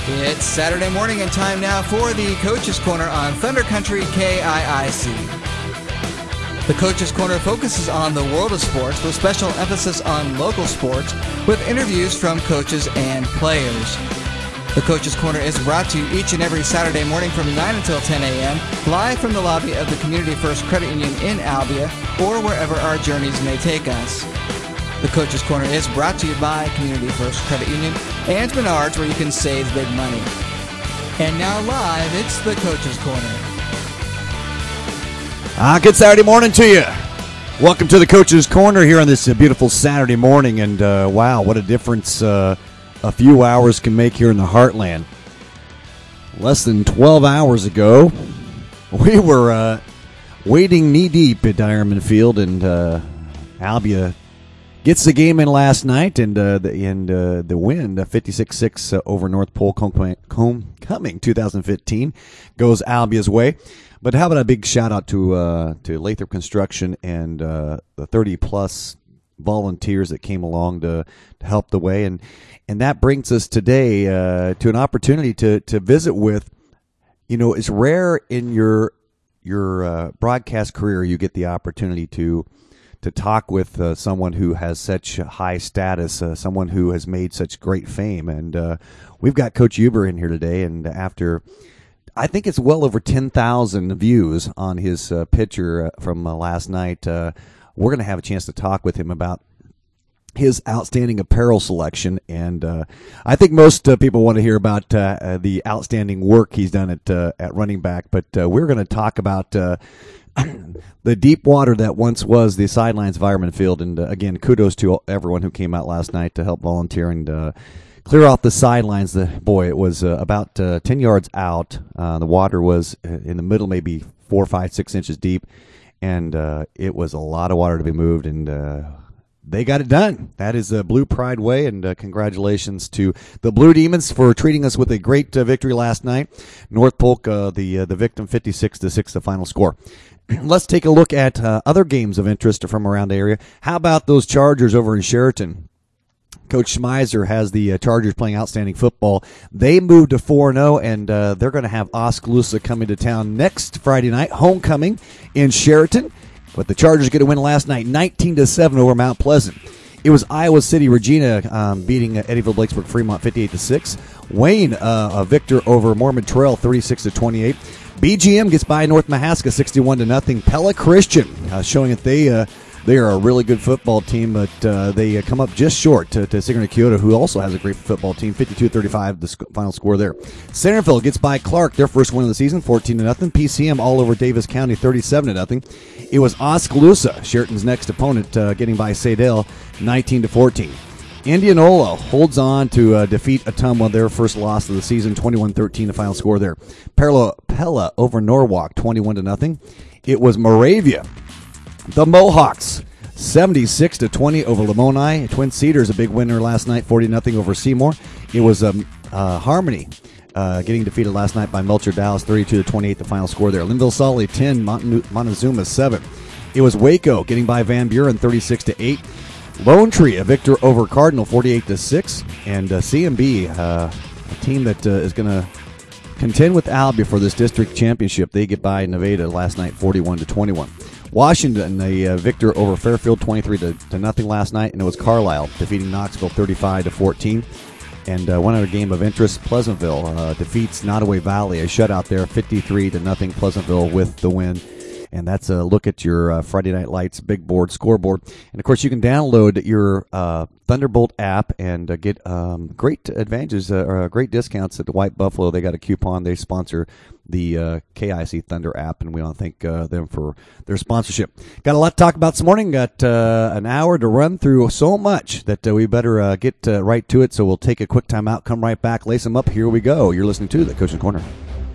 It's Saturday morning and time now for the Coach's Corner on Thunder Country KIIC. The Coach's Corner focuses on the world of sports with special emphasis on local sports with interviews from coaches and players. The Coach's Corner is brought to you each and every Saturday morning from 9 until 10 a.m. live from the lobby of the Community First Credit Union in Albia or wherever our journeys may take us. The Coach's Corner is brought to you by Community First Credit Union and Menards, where you can save big money. And now live, it's the Coach's Corner. Good Saturday morning to you. Welcome to the Coach's Corner here on this beautiful Saturday morning. And wow, what a difference a few hours can make here in the Heartland. Less than 12 hours ago, we were wading knee-deep at Diamond Field, and Albia gets the game in last night, and the win, 56-6 over North Pole Homecoming 2015, goes Albia's way. But how about a big shout-out to Lathrop Construction and the 30-plus volunteers that came along to help the way. And that brings us today to an opportunity to visit with, it's rare in your broadcast career you get the opportunity to talk with someone who has such high status, someone who has made such great fame. And we've got Coach Huber in here today, and after, I think it's well over 10,000 views on his picture from last night, we're going to have a chance to talk with him about his outstanding apparel selection. And I think most people want to hear about the outstanding work he's done at running back, but we're going to talk about the deep water that once was the sidelines of Ironman Field. And again, kudos to everyone who came out last night to help volunteer and clear off the sidelines. It was about 10 yards out. The water was in the middle, maybe 4, 5, 6 inches deep, and it was a lot of water to be moved, and they got it done. That is Blue Pride Way, and congratulations to the Blue Demons for treating us with a great victory last night. North Polk, the victim, 56-6, the final score. Let's take a look at other games of interest from around the area. How about those Chargers over in Sheraton? Coach Schmeiser has the Chargers playing outstanding football. They moved to 4-0, and they're going to have Oskaloosa coming to town next Friday night, homecoming in Sheraton. But the Chargers get a win last night, 19-7 over Mount Pleasant. It was Iowa City Regina beating Eddyville Blakesburg Fremont 58-6. Wayne a victor over Mormon Trail 36-28. BGM gets by North Mahaska 61-0. Pella Christian showing that they are a really good football team, but they come up just short to Sigourney Kyoto, who also has a great football team, 52-35, the final score there. Centerville gets by Clark, their first win of the season, 14-0. PCM all over Davis County, 37-0. It was Oskaloosa, Sheraton's next opponent, getting by Sadell, 19-14. Indianola holds on to defeat Ottumwa, their first loss of the season, 21-13, the final score there. Pella over Norwalk, 21-0. It was Moravia. The Mohawks, 76-20 over Lamoni. Twin Cedars, a big winner last night, 40-0 over Seymour. It was Harmony getting defeated last night by Melcher Dallas, 32-28, the final score there. Linville Solly, 10, Montezuma, 7. It was Waco getting by Van Buren, 36-8. Lone Tree, a victor over Cardinal, 48-6. And CMB, a team that is going to contend with Albia for this district championship. They get by Nevada last night, 41-21. Washington, a victor over Fairfield, 23-0 last night, and it was Carlisle defeating Knoxville 35-14. And one other game of interest, Pleasantville defeats Nottoway Valley, a shutout there, 53-0. Pleasantville with the win. And that's a look at your Friday Night Lights big board scoreboard. And, of course, you can download your Thunderbolt app and get great advantages or great discounts at the White Buffalo. They got a coupon. They sponsor the KIC Thunder app, and we want to thank them for their sponsorship. Got a lot to talk about this morning. Got an hour to run through so much that we better get right to it. So we'll take a quick time out, come right back, lace them up. Here we go. You're listening to the Coach's Corner.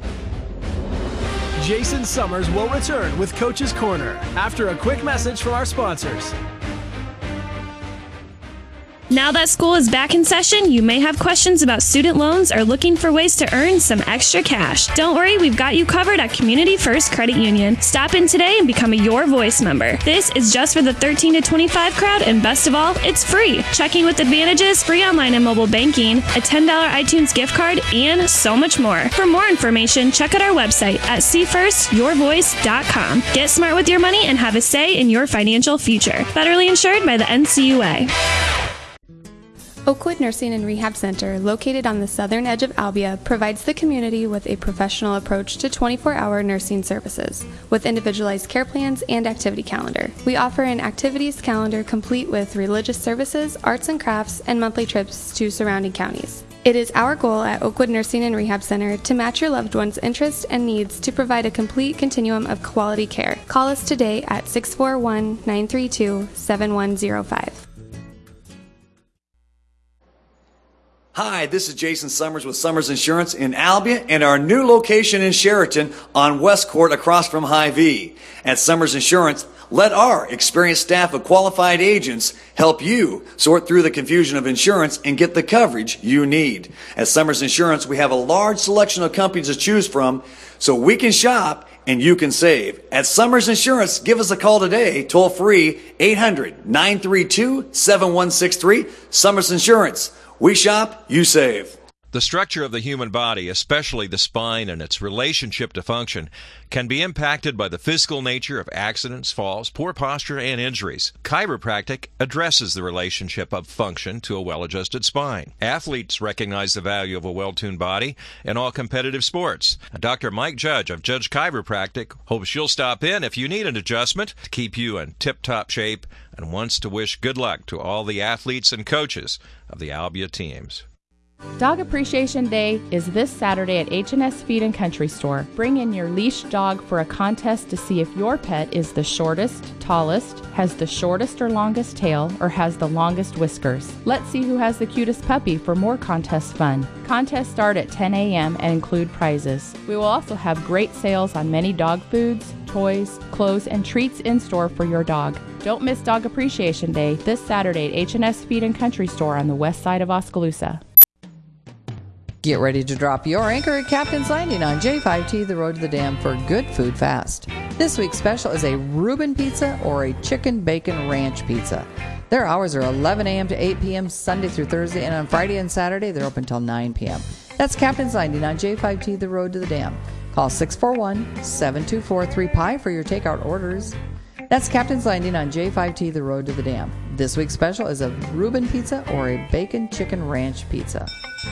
Jason Summers will return with Coach's Corner after a quick message from our sponsors. Now that school is back in session, you may have questions about student loans or looking for ways to earn some extra cash. Don't worry, we've got you covered at Community First Credit Union. Stop in today and become a Your Voice member. This is just for the 13 to 25 crowd, and best of all, it's free. Checking with advantages, free online and mobile banking, a $10 iTunes gift card, and so much more. For more information, check out our website at seefirstyourvoice.com. Get smart with your money and have a say in your financial future. Federally insured by the NCUA. Oakwood Nursing and Rehab Center, located on the southern edge of Albia, provides the community with a professional approach to 24-hour nursing services, with individualized care plans and activity calendar. We offer an activities calendar complete with religious services, arts and crafts, and monthly trips to surrounding counties. It is our goal at Oakwood Nursing and Rehab Center to match your loved one's interests and needs to provide a complete continuum of quality care. Call us today at 641-932-7105. Hi, this is Jason Summers with Summers Insurance in Albia and our new location in Sheraton on West Court across from Hy-Vee. At Summers Insurance, let our experienced staff of qualified agents help you sort through the confusion of insurance and get the coverage you need. At Summers Insurance, we have a large selection of companies to choose from so we can shop and you can save. At Summers Insurance, give us a call today, toll free, 800-932-7163. Summers Insurance. We shop, you save. The structure of the human body, especially the spine and its relationship to function, can be impacted by the physical nature of accidents, falls, poor posture, and injuries. Chiropractic addresses the relationship of function to a well-adjusted spine. Athletes recognize the value of a well-tuned body in all competitive sports. Dr. Mike Judge of Judge Chiropractic hopes you'll stop in if you need an adjustment to keep you in tip-top shape and wants to wish good luck to all the athletes and coaches of the Albia teams. Dog Appreciation Day is this Saturday at H&S Feed and Country Store. Bring in your leashed dog for a contest to see if your pet is the shortest, tallest, has the shortest or longest tail, or has the longest whiskers. Let's see who has the cutest puppy for more contest fun. Contests start at 10 a.m. and include prizes. We will also have great sales on many dog foods, toys, clothes, and treats in store for your dog. Don't miss Dog Appreciation Day this Saturday at H&S Feed and Country Store on the west side of Oskaloosa. Get ready to drop your anchor at Captain's Landing on J5T, the road to the dam, for good food fast. This week's special is a Reuben pizza or a chicken bacon ranch pizza. Their hours are 11 a.m. to 8 p.m. Sunday through Thursday, and on Friday and Saturday they're open until 9 p.m. That's Captain's Landing on J5T, the road to the dam. Call 641-724-3PI for your takeout orders. That's Captain's Landing on J5T, the road to the dam. This week's special is a Reuben pizza or a bacon chicken ranch pizza.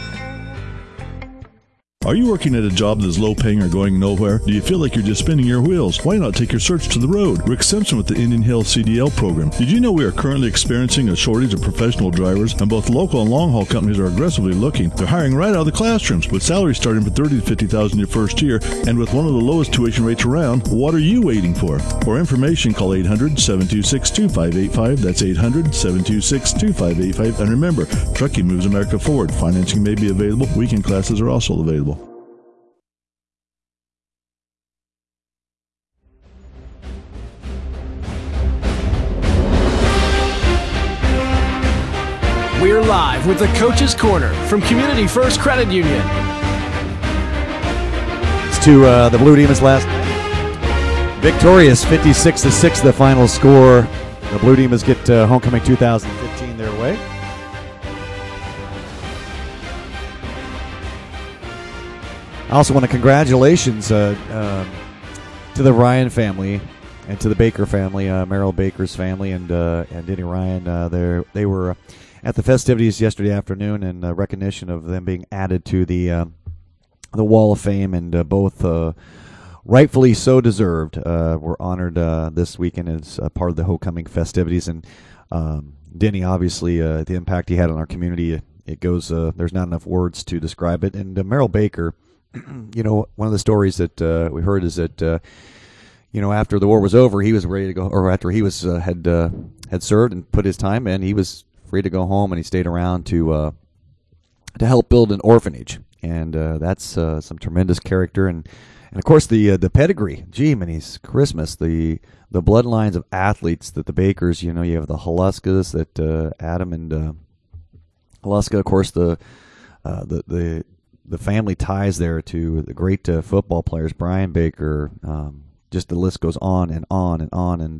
Are you working at a job that is low paying or going nowhere? Do you feel like you're just spinning your wheels? Why not take your search to the road? Rick Simpson with the Indian Hill CDL program. Did you know we are currently experiencing a shortage of professional drivers, and both local and long haul companies are aggressively looking? They're hiring right out of the classrooms with salaries starting from $30,000 to $50,000 your first year, and with one of the lowest tuition rates around. What are you waiting for? For information, call 800-726-2585. That's 800-726-2585. And remember, trucking moves America forward. Financing may be available. Weekend classes are also available. We're live with the Coach's Corner from Community First Credit Union. It's to the Blue Demons last night. Victorious, 56-6 the final score. The Blue Demons get Homecoming 2015 their way. I also want to congratulations to the Ryan family and to the Baker family, Merrill Baker's family, and Denny Ryan. They were at the festivities yesterday afternoon in recognition of them being added to the Wall of Fame, and both rightfully so deserved. Were honored this weekend as part of the Homecoming festivities, and Denny, obviously, the impact he had on our community, it goes. There's not enough words to describe it. And Merrill Baker, you know, one of the stories that we heard is that you know, after the war was over, he was ready to go, or after he was had served and put his time in, he was free to go home, and he stayed around to help build an orphanage, and that's some tremendous character, and of course the pedigree. Gee, Minnie's Christmas, the bloodlines of athletes that the Bakers, you know, you have the Haluskas that Adam and Luska, of course, the family ties there to the great football players, Brian Baker. Just the list goes on and on and on, and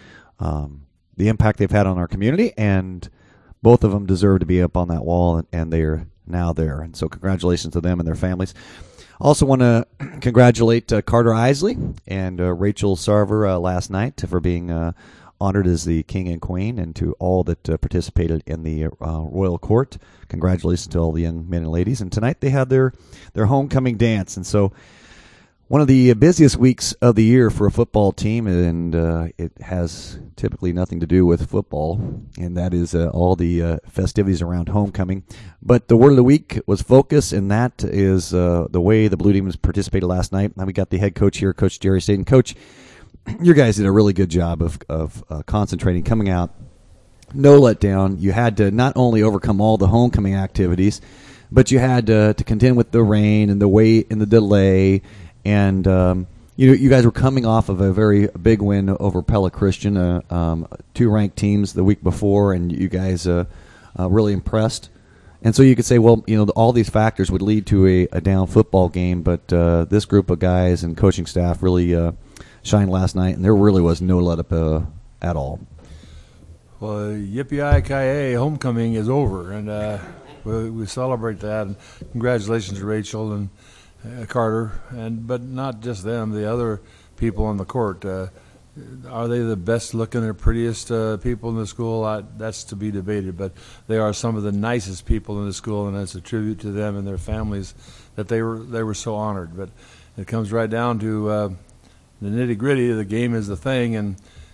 the impact they've had on our community, and both of them deserve to be up on that wall, and they are now there. And so congratulations to them and their families. Also want to congratulate Carter Isley and Rachel Sarver last night for being honored as the king and queen, and to all that participated in the royal court. Congratulations to all the young men and ladies. And tonight they had their homecoming dance. And so one of the busiest weeks of the year for a football team, and it has typically nothing to do with football, and that is all the festivities around homecoming. But the word of the week was focus, and that is the way the Blue Demons participated last night. Now we got the head coach here, Coach Jerry Staten. Coach, your guys did a really good job of concentrating, coming out, no letdown. You had to not only overcome all the homecoming activities, but you had to contend with the rain and the wait and the delay. And you guys were coming off of a very big win over Pella Christian, two ranked teams the week before, and you guys really impressed. And so you could say, well, all these factors would lead to a down football game, but this group of guys and coaching staff really shined last night, and there really was no let-up at all. Well, yippee-ki-yay, homecoming is over, and we celebrate that. And congratulations to Rachel and Carter, but not just them, the other people on the court. Are they the best looking or prettiest people in the school? That's to be debated, but they are some of the nicest people in the school, and it's a tribute to them and their families that they were so honored. But it comes right down to the nitty-gritty. The game is the thing, and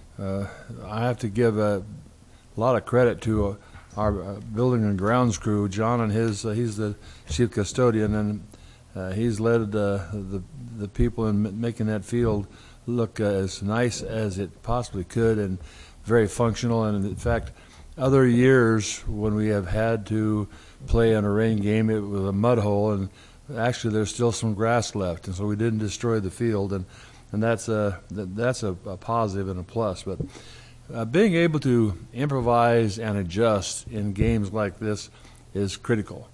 I have to give a lot of credit to our building and grounds crew. John and he's the chief custodian, and he's led the people in making that field look as nice as it possibly could, and very functional. And in fact, other years when we have had to play in a rain game, it was a mud hole, and actually there's still some grass left, and so we didn't destroy the field, and that's a positive and a plus. But being able to improvise and adjust in games like this is critical.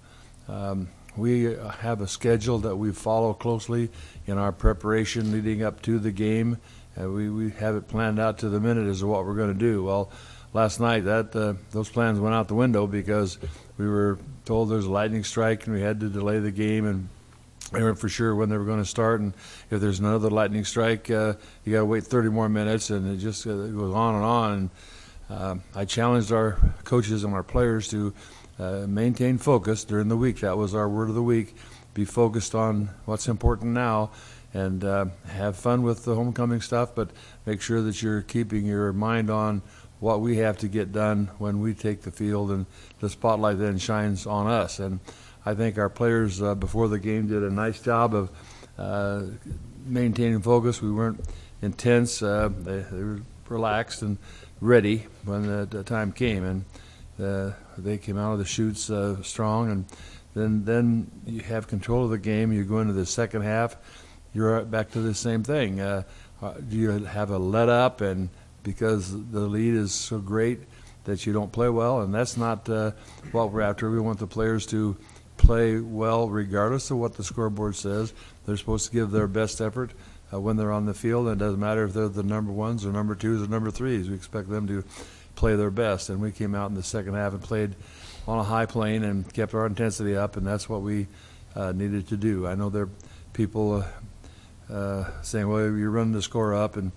We have a schedule that we follow closely in our preparation leading up to the game. We have it planned out to the minute as to what we're going to do. Well, last night those plans went out the window because we were told there's a lightning strike and we had to delay the game, and they weren't for sure when they were going to start. And if there's another lightning strike, you got to wait 30 more minutes, and it just goes on and on. And I challenged our coaches and our players to maintain focus during the week. That was our word of the week. Be focused on what's important now, and have fun with the homecoming stuff, but make sure that you're keeping your mind on what we have to get done when we take the field, and the spotlight then shines on us. And I think our players before the game did a nice job of maintaining focus. We weren't intense. They were relaxed and ready when the time came, and they came out of the chutes strong. And then you have control of the game. You go into the second half, you're back to the same thing. Do you have a let up, and because the lead is so great that you don't play well? And that's not what we're after. We want the players to play well regardless of what the scoreboard says. They're supposed to give their best effort when they're on the field. And it doesn't matter if they're the number ones or number twos or number threes. We expect them to play their best. And we came out in the second half and played on a high plane and kept our intensity up, and that's what we needed to do. I know there are people saying, well, you're running the score up. And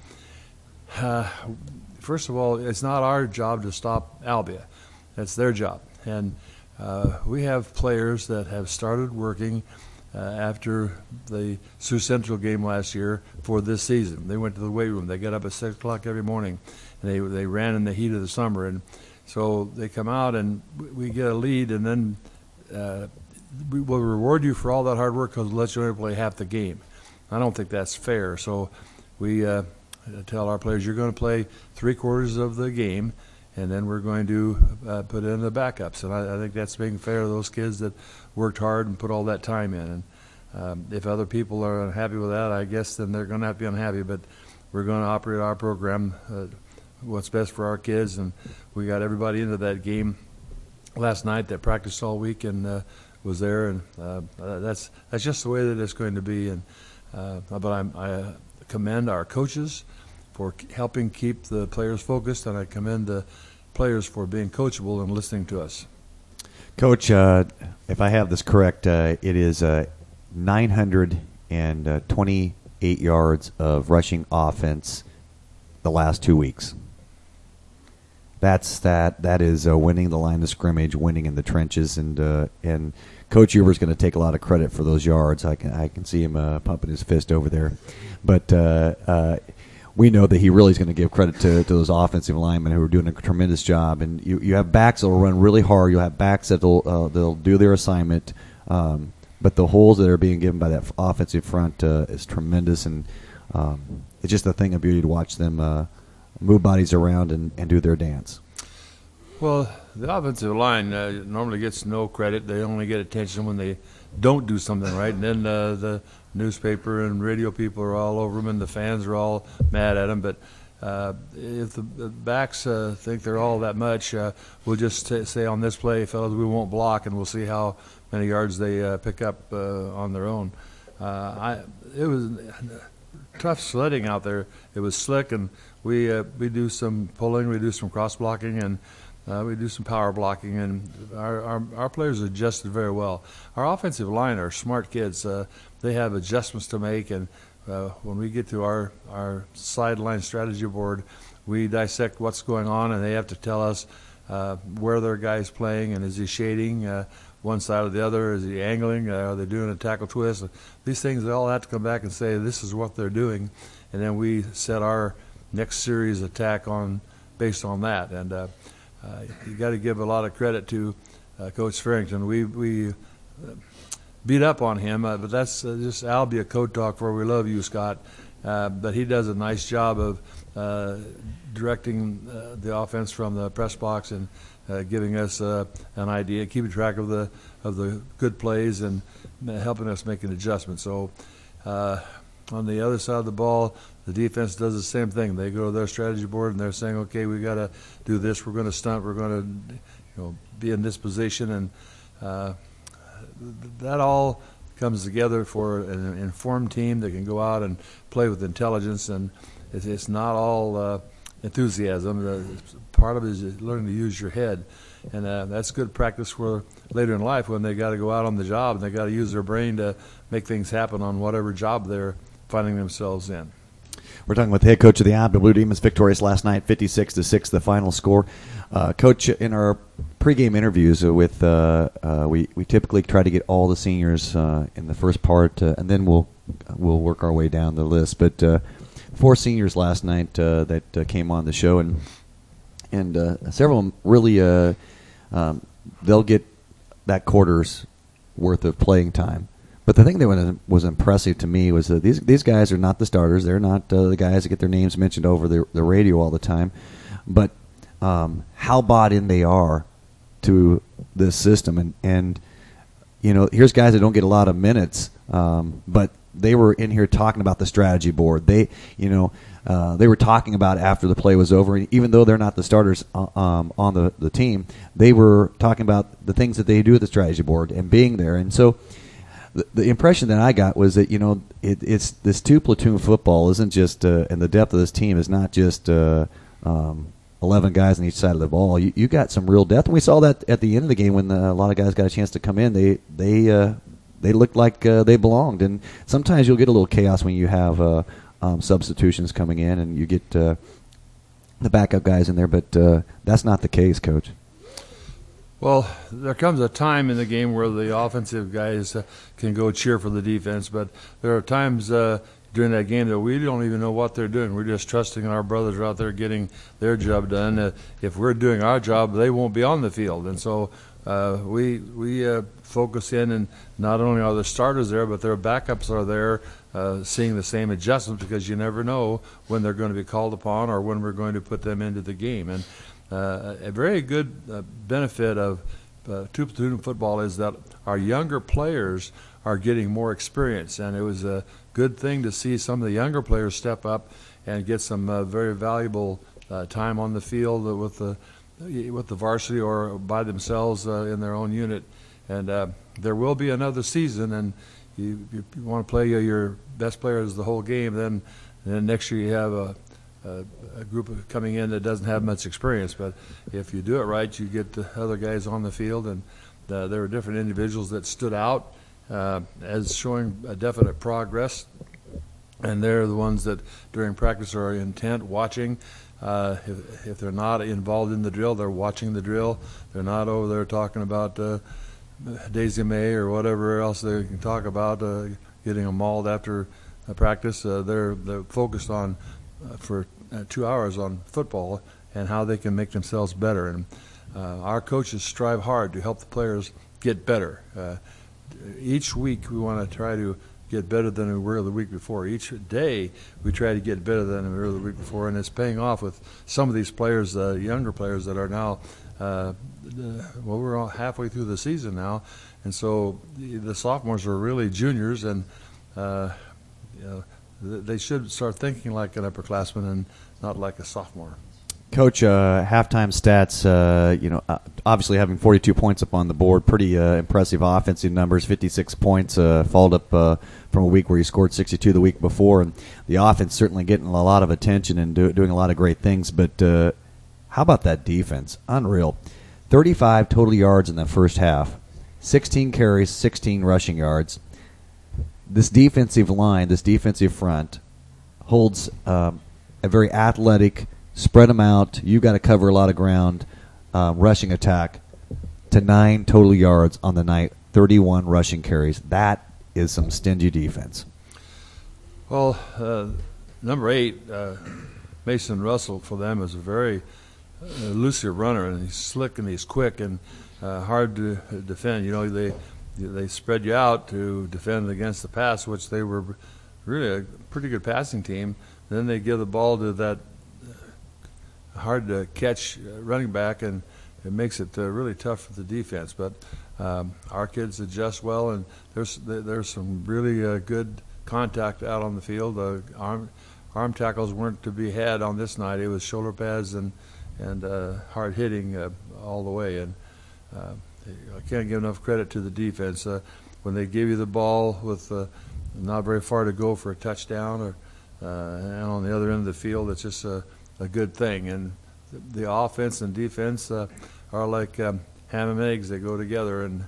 first of all, it's not our job to stop Albia. That's their job. And we have players that have started working after the Sioux Central game last year for this season. They went to the weight room. They got up at 6 o'clock every morning, and they ran in the heat of the summer. And so they come out, and we get a lead, and then we will reward you for all that hard work because we'll let you only play half the game. I don't think that's fair. So we tell our players, you're going to play 3/4 of the game, and then we're going to put in the backups. And I think that's being fair to those kids that worked hard and put all that time in. And if other people are unhappy with that, I guess then they're going to have to be unhappy. But we're going to operate our program what's best for our kids, and we got everybody into that game last night that practiced all week and was there, and that's just the way that it's going to be. And but I commend our coaches for helping keep the players focused, and I commend the players for being coachable and listening to us. Coach, if I have this correct, it is 928 yards of rushing offense the last 2 weeks. That is winning the line of scrimmage, winning in the trenches, and Coach Huber's going to take a lot of credit for those yards. I can see him pumping his fist over there, but we know that he really is going to give credit to those offensive linemen who are doing a tremendous job. And you have backs that will run really hard. You'll have backs that they'll do their assignment, but the holes that are being given by that offensive front is tremendous, and it's just a thing of beauty to watch them move bodies around and do their dance. Well, the offensive line normally gets no credit. They only get attention when they don't do something right, and then the newspaper and radio people are all over them, and the fans are all mad at them. But if the backs think they're all that much, we'll just say on this play, fellas, we won't block, and we'll see how many yards they pick up on their own. It was tough sledding out there. It was slick, and we do some pulling, we do some cross blocking, and we do some power blocking, and our players adjusted very well. Our offensive line are smart kids. They have adjustments to make, and when we get to our sideline strategy board, we dissect what's going on, and they have to tell us where their guy's playing, and is he shading one side or the other? Is he angling? Are they doing a tackle twist? These things, they all have to come back and say this is what they're doing, and then we set our next series attack based on that. And you got to give a lot of credit to Coach Farrington. We beat up on him, but that's just Albia code talk for we love you, Scott. But he does a nice job of directing the offense from the press box and giving us an idea, keeping track of the good plays and helping us make an adjustment. So on the other side of the ball, the defense does the same thing. They go to their strategy board and they're saying, okay, we got to do this. We're going to stunt. We're going to be in this position. And that all comes together for an informed team that can go out and play with intelligence. And it's not all enthusiasm. Part of it is learning to use your head. And that's good practice for later in life when they got to go out on the job and they got to use their brain to make things happen on whatever job they're finding themselves in. We're talking with the head coach of the Albia Blue Demons, victorious last night, 56-6, the final score. Coach, in our pregame interviews we typically try to get all the seniors in the first part, and then we'll work our way down the list. But 4 seniors last night that came on the show, and several of them really they'll get that quarter's worth of playing time. But the thing that was impressive to me was that these guys are not the starters. They're not the guys that get their names mentioned over the radio all the time. But how bought in they are to this system. And here's guys that don't get a lot of minutes, but they were in here talking about the strategy board. They were talking about after the play was over, and even though they're not the starters on the team, they were talking about the things that they do at the strategy board and being there. And so the impression that I got was that it's this 2-platoon football isn't just and the depth of this team is not just 11 guys on each side of the ball. You got some real depth, and we saw that at the end of the game when a lot of guys got a chance to come in. They looked like they belonged, and sometimes you'll get a little chaos when you have substitutions coming in and you get the backup guys in there, but that's not the case, Coach. Well, there comes a time in the game where the offensive guys can go cheer for the defense, but there are times during that game that we don't even know what they're doing. We're just trusting our brothers are out there getting their job done. If we're doing our job, they won't be on the field. And so we focus in, and not only are the starters there, but their backups are there seeing the same adjustments, because you never know when they're going to be called upon or when we're going to put them into the game. And a very good benefit of 2-platoon football is that our younger players are getting more experience, and it was a good thing to see some of the younger players step up and get some very valuable time on the field with with the varsity or by themselves in their own unit. And there will be another season, and you want to play your best players the whole game. Then next year you have a group coming in that doesn't have much experience. But if you do it right, you get the other guys on the field, and there were different individuals that stood out as showing a definite progress. And they're the ones that during practice are intent, watching. If they're not involved in the drill, they're watching the drill. They're not over there talking about Daisy May or whatever else they can talk about, getting them mauled after practice. They're focused on for 2 hours on football and how they can make themselves better. And our coaches strive hard to help the players get better. Each week we want to try to get better than we were the week before. Each day we try to get better than we were the week before, and it's paying off with some of these players, younger players that are now, we're all halfway through the season now, and so the sophomores are really juniors, and they should start thinking like an upperclassman and not like a sophomore. Coach, halftime stats, obviously having 42 points up on the board, pretty impressive offensive numbers, 56 points, followed up from a week where you scored 62 the week before. And the offense certainly getting a lot of attention and doing a lot of great things. But how about that defense? Unreal. 35 total yards in the first half, 16 carries, 16 rushing yards. This defensive line, this defensive front, holds a very athletic, spread them out, you got to cover a lot of ground, rushing attack, to 9 total yards on the night, 31 rushing carries. That is some stingy defense. Well, number 8, Mason Russell, for them is a very elusive runner, and he's slick and he's quick and hard to defend. They spread you out to defend against the pass, which they were really a pretty good passing team. Then they give the ball to that hard to catch running back, and it makes it really tough for the defense. But our kids adjust well, and there's some really good contact out on the field. Arm tackles weren't to be had on this night. It was shoulder pads and hard hitting all the way. And I can't give enough credit to the defense. When they give you the ball with not very far to go for a touchdown, and on the other end of the field, it's just a good thing. And the offense and defense are like ham and eggs. They go together, and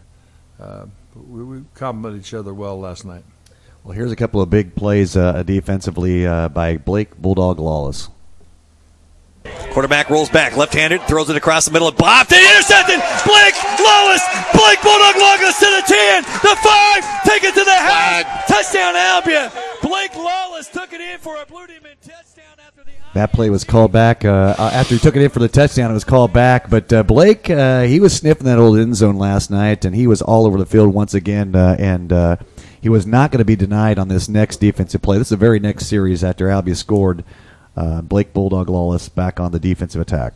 we complement each other well last night. Well, here's a couple of big plays defensively by Blake Bulldog Lawless. Quarterback rolls back, left-handed, throws it across the middle of Bob. They intercepted! Blake Lawless! Blake Bulldog Lawless to the 10, the 5, take it to the half. Touchdown Albion! Blake Lawless took it in for a Blue Demon touchdown after the... That play was called back. After he took it in for the touchdown, it was called back. But Blake, he was sniffing that old end zone last night, and he was all over the field once again, and he was not going to be denied on this next defensive play. This is the very next series after Albia scored. Blake Bulldog Lawless back on the defensive attack.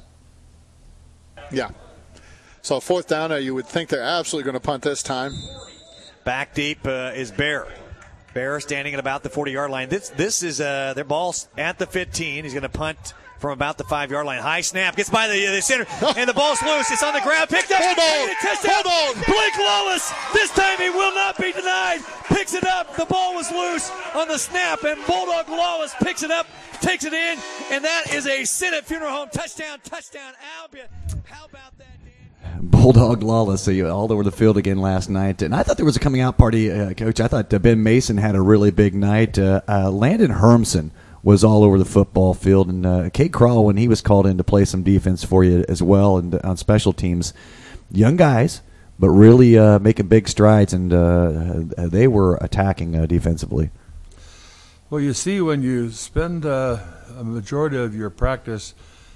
Yeah. So 4th down, you would think they're absolutely going to punt this time. Back deep is Bear. Bear standing at about the 40-yard line. This is their ball at the 15. He's going to punt from about the 5-yard line. High snap, gets by the center, and the ball's loose. It's on the ground, picked up. Hold on. Blake Lawless, this time he will not be denied. Picks it up. The ball was loose on the snap, and Bulldog Lawless picks it up, takes it in, and that is a Senate Funeral Home touchdown, Albion. How about that, Dan? Bulldog Lawless all over the field again last night. And I thought there was a coming out party, Coach. I thought Ben Mason had a really big night. Landon Hermson was all over the football field. And Kate Crawl, when he was called in to play some defense for you as well and on special teams. Young guys, but really making big strides, and they were attacking defensively. Well, you see, when you spend a majority of your practice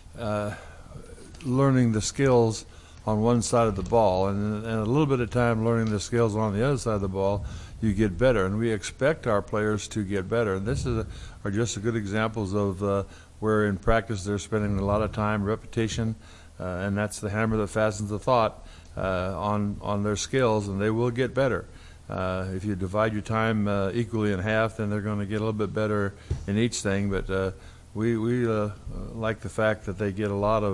learning the skills on one side of the ball and a little bit of time learning the skills on the other side of the ball, you get better. And we expect our players to get better. And this are just good examples of where in practice they're spending a lot of time, repetition, and that's the hammer that fastens the thought on their skills, and they will get better. If you divide your time equally in half, then they're going to get a little bit better in each thing. But we like the fact that they get a lot of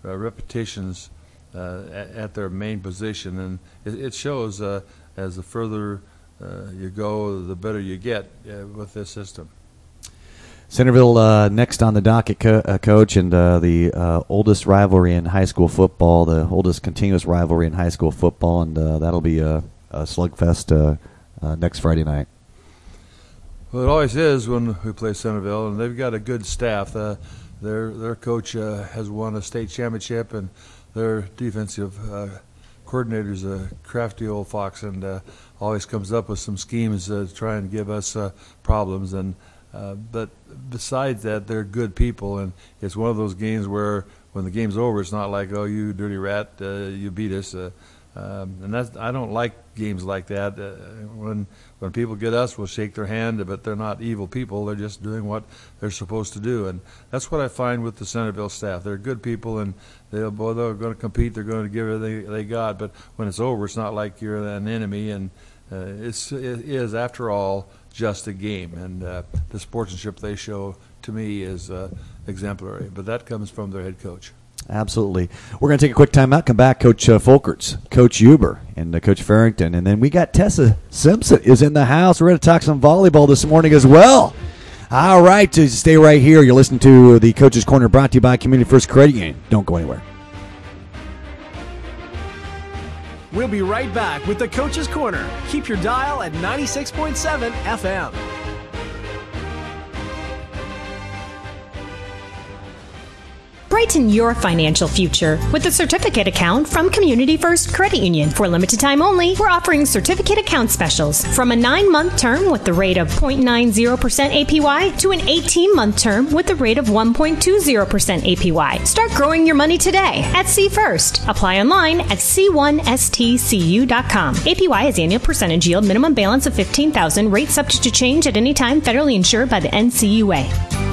repetitions at their main position, and it shows as the further you go, the better you get with this system. Centerville next on the docket, Coach, and the oldest rivalry in high school football, the oldest continuous rivalry in high school football, and that'll be a slugfest next Friday night. Well, it always is when we play Centerville, and they've got a good staff. Their coach has won a state championship, and their defensive coordinator's a crafty old fox, and always comes up with some schemes to try and give us problems. And but besides that, they're good people, and it's one of those games where when the game's over, it's not like, oh, you dirty rat, you beat us. And I don't like games like that. When people get us, we'll shake their hand, but they're not evil people. They're just doing what they're supposed to do, and that's what I find with the Centerville staff. They're good people, and they're going to compete. They're going to give everything they got. But when it's over, it's not like you're an enemy, and it is, after all, just a game. And the sportsmanship they show, to me, is exemplary. But that comes from their head coach. Absolutely. We're going to take a quick time out, come back. Coach Folkerts, Coach Huber, and Coach Farrington. And then we got Tessa Simpson is in the house. We're going to talk some volleyball this morning as well. All right, so stay right here. You're listening to the Coach's Corner, brought to you by Community First Credit Union. Don't go anywhere. We'll be right back with the Coach's Corner. Keep your dial at 96.7 FM. Brighten your financial future with a certificate account from Community First Credit Union. For limited time only, we're offering certificate account specials from a 9-month term with the rate of 0.90% APY to an 18-month term with the rate of 1.20% APY. Start growing your money today at C First. Apply online at c1stcu.com. APY is annual percentage yield, minimum balance of $15,000, rate subject to change at any time, federally insured by the NCUA.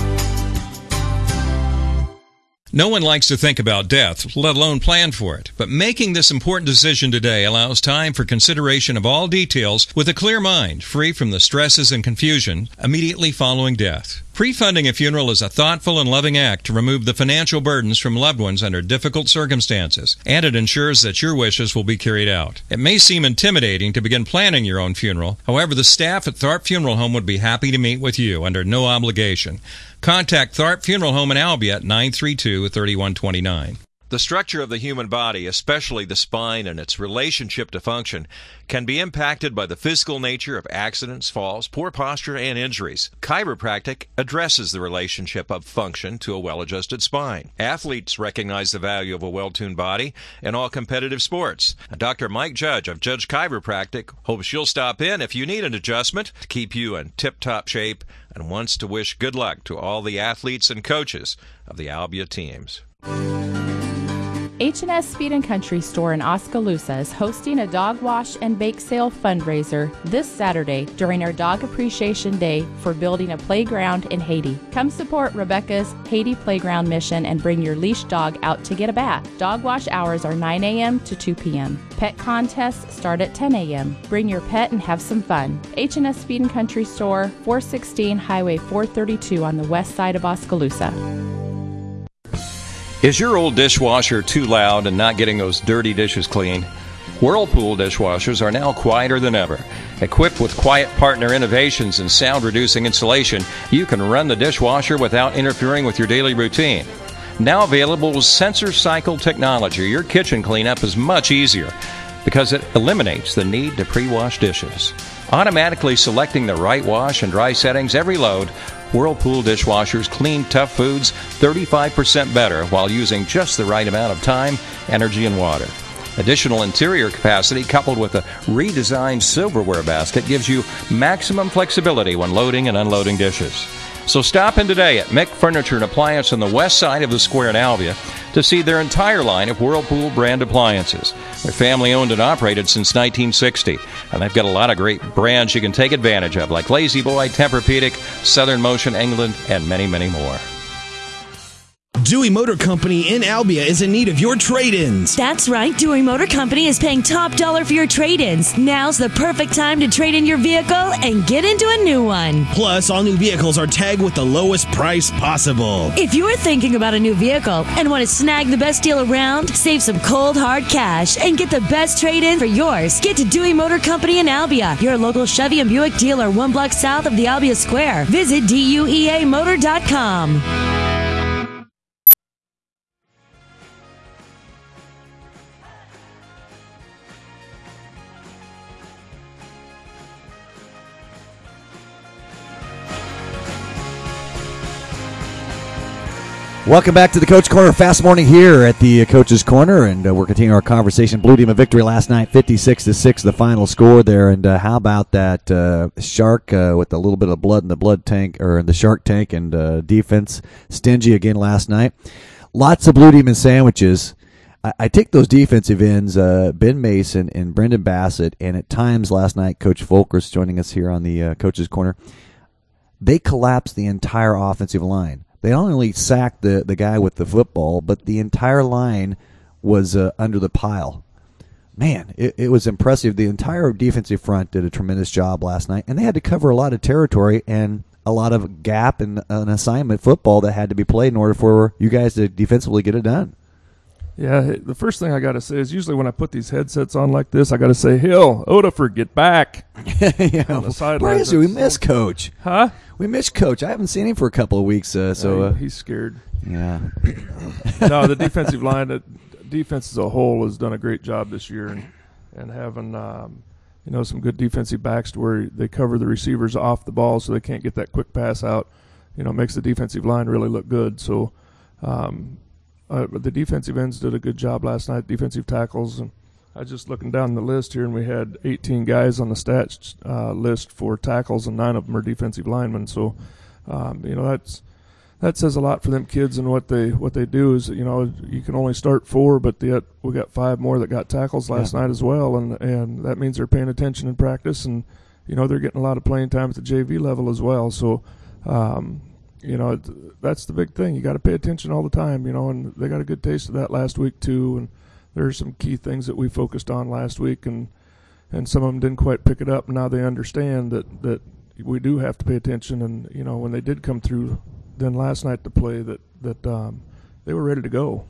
No one likes to think about death, let alone plan for it. But making this important decision today allows time for consideration of all details with a clear mind, free from the stresses and confusion immediately following death. Pre-funding a funeral is a thoughtful and loving act to remove the financial burdens from loved ones under difficult circumstances, and it ensures that your wishes will be carried out. It may seem intimidating to begin planning your own funeral. However, the staff at Tharp Funeral Home would be happy to meet with you under no obligation. Contact Tharp Funeral Home in Albia at 932-3129. The structure of the human body, especially the spine and its relationship to function, can be impacted by the physical nature of accidents, falls, poor posture, and injuries. Chiropractic addresses the relationship of function to a well-adjusted spine. Athletes recognize the value of a well-tuned body in all competitive sports. Dr. Mike Judge of Judge Chiropractic hopes you'll stop in if you need an adjustment to keep you in tip-top shape and wants to wish good luck to all the athletes and coaches of the Albia teams. H&S Speed and Country Store in Oskaloosa is hosting a dog wash and bake sale fundraiser this Saturday during our Dog Appreciation Day for building a playground in Haiti. Come support Rebecca's Haiti Playground mission and bring your leash dog out to get a bath. Dog wash hours are 9 a.m. to 2 p.m. Pet contests start at 10 a.m. Bring your pet and have some fun. H&S Speed and Country Store, 416 Highway 432 on the west side of Oskaloosa. Is your old dishwasher too loud and not getting those dirty dishes clean? Whirlpool dishwashers are now quieter than ever. Equipped with Quiet Partner innovations and sound-reducing insulation, you can run the dishwasher without interfering with your daily routine. Now available with sensor cycle technology, your kitchen cleanup is much easier because it eliminates the need to pre-wash dishes. Automatically selecting the right wash and dry settings every load, Whirlpool dishwashers clean tough foods 35% better while using just the right amount of time, energy, and water. Additional interior capacity coupled with a redesigned silverware basket gives you maximum flexibility when loading and unloading dishes. So stop in today at Mick Furniture and Appliance on the west side of the square in Albia to see their entire line of Whirlpool brand appliances. They're family owned and operated since 1960, and they've got a lot of great brands you can take advantage of, like Lazy Boy, Tempur-Pedic, Southern Motion, England, and many, many more. Dewey Motor Company in Albia is in need of your trade-ins. That's right. Dewey Motor Company is paying top dollar for your trade-ins. Now's the perfect time to trade in your vehicle and get into a new one. Plus, all new vehicles are tagged with the lowest price possible. If you're thinking about a new vehicle and want to snag the best deal around, save some cold, hard cash and get the best trade-in for yours, get to Dewey Motor Company in Albia, your local Chevy and Buick dealer 1 block south of the Albia Square. Visit DUEAmotor.com. Welcome back to the Coach Corner. Fast morning here at the Coach's Corner, and we're continuing our conversation. Blue Team a victory last night, 56-6, the final score there. And how about that Shark with a little bit of blood in the blood tank, or in the Shark tank, and defense stingy again last night. Lots of Blue Demon sandwiches. I take those defensive ends, Ben Mason and Brendan Bassett, and at times last night, Coach Volkers joining us here on the Coach's Corner. They collapsed the entire offensive line. They not only sacked the guy with the football, but the entire line was under the pile. Man, it was impressive. The entire defensive front did a tremendous job last night, and they had to cover a lot of territory and a lot of gap and an assignment football that had to be played in order for you guys to defensively get it done. Yeah, the first thing I got to say is usually when I put these headsets on like this, I got to say, Hill, Odafer, get back. Yeah. On the sidelines. Where is he? We miss Coach. Huh? We miss Coach. I haven't seen him for a couple of weeks. He's scared. Yeah. No, the defensive line, the defense as a whole has done a great job this year, and having some good defensive backs to where they cover the receivers off the ball so they can't get that quick pass out. Makes the defensive line really look good. So. The defensive ends did a good job last night, defensive tackles. And I was just looking down the list here, and we had 18 guys on the stats list for tackles, and 9 of them are defensive linemen. So, that says a lot for them kids, and what they do is, you can only start 4, but we got 5 more that got tackles last night as well, and that means they're paying attention in practice, and they're getting a lot of playing time at the JV level as well. So. That's the big thing. You got to pay attention all the time, and they got a good taste of that last week too. And there's some key things that we focused on last week, and some of them didn't quite pick it up. And now they understand that we do have to pay attention. And when they did come through, then last night to play, that they were ready to go,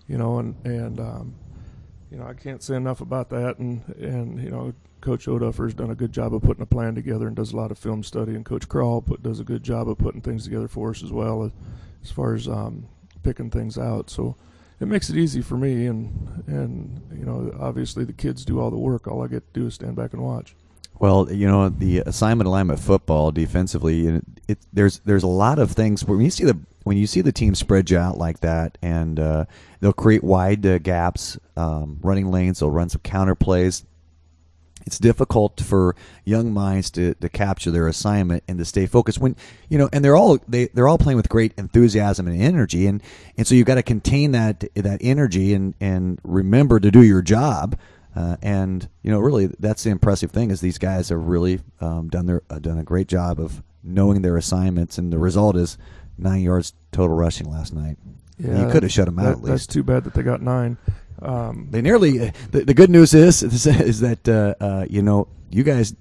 I can't say enough about that. And Coach Odafer's done a good job of putting a plan together and does a lot of film study, and Coach Krall does a good job of putting things together for us as well, as far as picking things out. So it makes it easy for me, and obviously the kids do all the work. All I get to do is stand back and watch. Well, the assignment alignment football defensively, there's a lot of things when you see the team spread you out like that, and they'll create wide gaps, running lanes. They'll run some counter plays. It's difficult for young minds to capture their assignment and to stay focused when and they're all playing with great enthusiasm and energy, and so you've got to contain that energy and remember to do your job. Really that's the impressive thing is these guys have really done a great job of knowing their assignments, and the result is 9 yards total rushing last night. Yeah, you could have shut them out at least. That's too bad that they got 9. They nearly. The good news is that you guys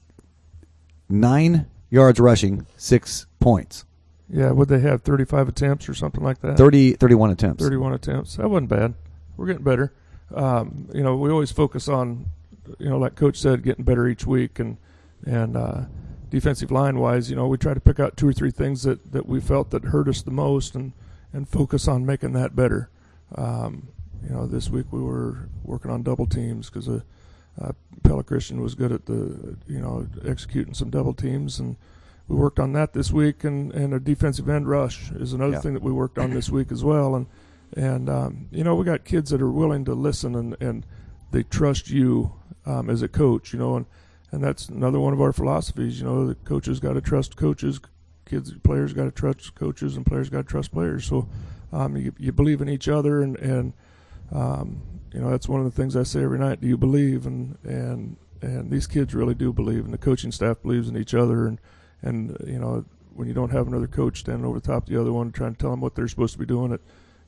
9 yards rushing, 6 points. Yeah, would they have 35 attempts or something like that? 31 attempts. 31 attempts. That wasn't bad. We're getting better. We always focus on, like Coach said, getting better each week, and defensive line wise, we try to pick out 2 or 3 things that we felt that hurt us the most, and focus on making that better. This week we were working on double teams because Pella Christian was good at executing some double teams, and we worked on that this week. And a defensive end rush is another thing that we worked on this week as well. And we got kids that are willing to listen, and they trust you as a coach, and that's another one of our philosophies. The coaches got to trust coaches, players got to trust coaches, and players got to trust players. So you believe in each other, and that's one of the things I say every night. Do you believe? And these kids really do believe, and the coaching staff believes in each other. And when you don't have another coach standing over the top of the other one trying to tell them what they're supposed to be doing,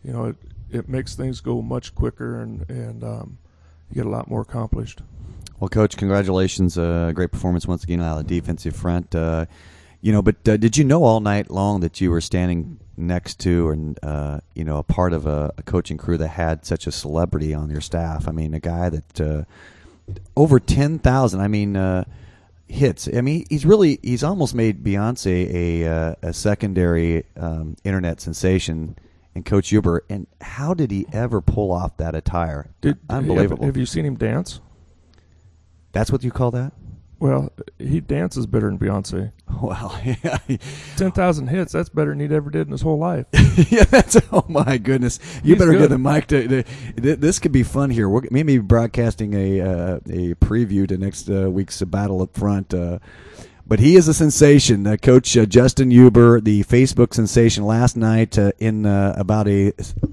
it makes things go much quicker, and you get a lot more accomplished. Well, Coach, congratulations. Great performance once again out of the defensive front. But did you know all night long that you were standing next to and, a part of a coaching crew that had such a celebrity on your staff? I mean, a guy that over 10,000, hits. I mean, he's almost made Beyonce a secondary internet sensation in Coach Huber. And how did he ever pull off that attire? Unbelievable. Have you seen him dance? That's what you call that? Well, he dances better than Beyonce. Well, yeah. 10,000 hits, that's better than he ever did in his whole life. Yeah, oh my goodness. You better get the mic this could be fun here. We're maybe broadcasting a preview to next week's battle up front. But he is a sensation. Coach Justin Huber, the Facebook sensation last night in about a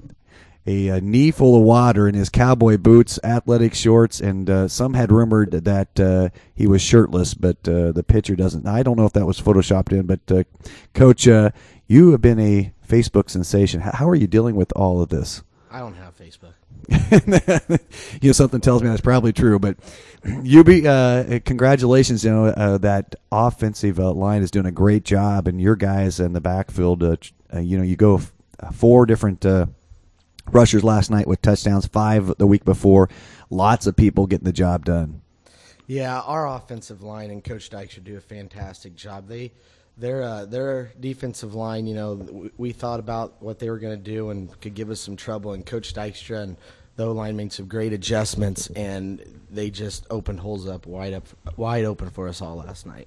knee full of water in his cowboy boots, athletic shorts, and some had rumored that he was shirtless, but the picture doesn't. I don't know if that was photoshopped in, but Coach, you have been a Facebook sensation. How are you dealing with all of this? I don't have Facebook. Something tells me that's probably true, but congratulations. That offensive line is doing a great job, and your guys in the backfield. You go 4 different rushers last night with touchdowns, 5 the week before. Lots of people getting the job done. Yeah, our offensive line and Coach Dykstra do a fantastic job. Their defensive line, we thought about what they were going to do and could give us some trouble, and Coach Dykstra and the O-line made some great adjustments, and they just opened holes up wide open for us all last night.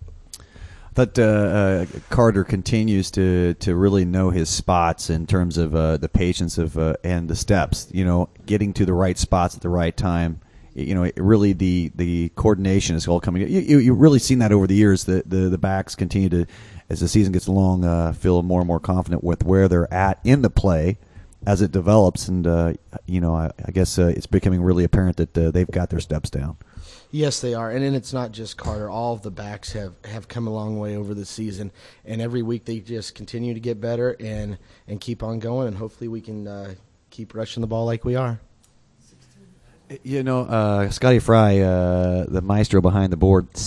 But Carter continues to really know his spots in terms of the patience of and the steps. Getting to the right spots at the right time. Really the coordination is all coming. You really seen that over the years. The backs continue to, as the season gets along, feel more and more confident with where they're at in the play as it develops. And I guess it's becoming really apparent that they've got their steps down. Yes, they are. And then it's not just Carter. All of the backs have come a long way over the season. And every week they just continue to get better and keep on going. And hopefully we can keep rushing the ball like we are. Scotty Fry, the maestro behind the board,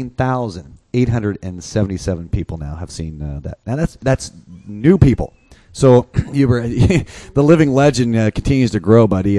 16,877 people now have seen that. Now that's new people. So the living legend continues to grow, buddy.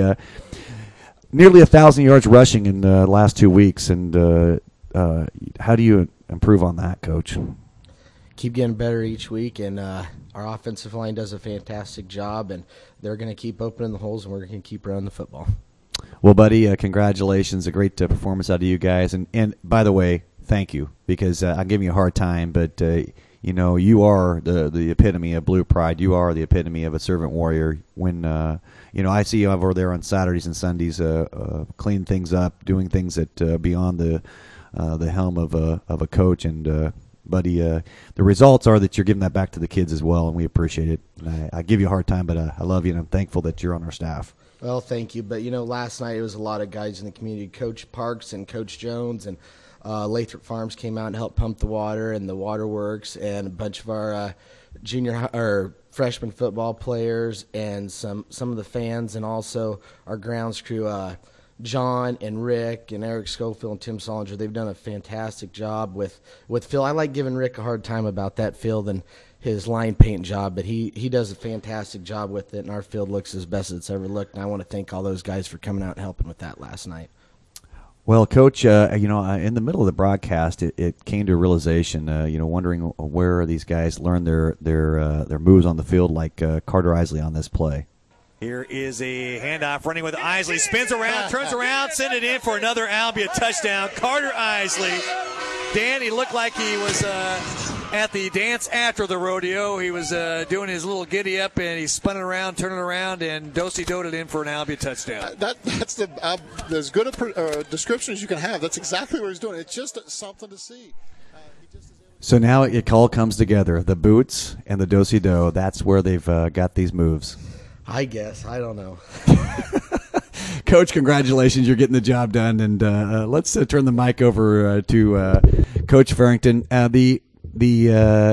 Nearly 1,000 yards rushing in the last 2 weeks, and how do you improve on that, Coach? Keep getting better each week, and our offensive line does a fantastic job, and they're going to keep opening the holes, and we're going to keep running the football. Well, buddy, congratulations. A great performance out of you guys. And by the way, thank you, because I'm giving you a hard time, but you are the epitome of Blue Pride. You are the epitome of a servant warrior. When I see you over there on Saturdays and Sundays, cleaning things up, doing things that beyond the helm of a coach. And buddy, the results are that you're giving that back to the kids as well, and we appreciate it. And I give you a hard time, but I love you, and I'm thankful that you're on our staff. Well, thank you. But last night it was a lot of guys in the community. Coach Parks and Coach Jones and Lathrop Farms came out and helped pump the water, and the waterworks, and a bunch of our junior or freshman football players, and some of the fans, and also our grounds crew, John and Rick and Eric Schofield and Tim Solinger. They've done a fantastic job with Phil. I like giving Rick a hard time about that field and his line paint job, but he does a fantastic job with it, and our field looks as best it's ever looked, and I want to thank all those guys for coming out and helping with that last night. Well, Coach, in the middle of the broadcast, it came to a realization, wondering where these guys learned their moves on the field, like Carter Isley on this play. Here is a handoff running with Isley. Spins around, turns around, send it in for another Albia touchdown. Carter Isley. Dan, he looked like he was at the dance after the rodeo. He was doing his little giddy up, and he spun it around, turning around, and do-si-doed it in for an Albia touchdown. That's as good a description as you can have. That's exactly what he's doing. It's just something to see. So now it all comes together. The boots and the do-si-do, that's where they've got these moves. I guess. I don't know. Coach, congratulations. You're getting the job done. And let's turn the mic over to Coach Farrington. The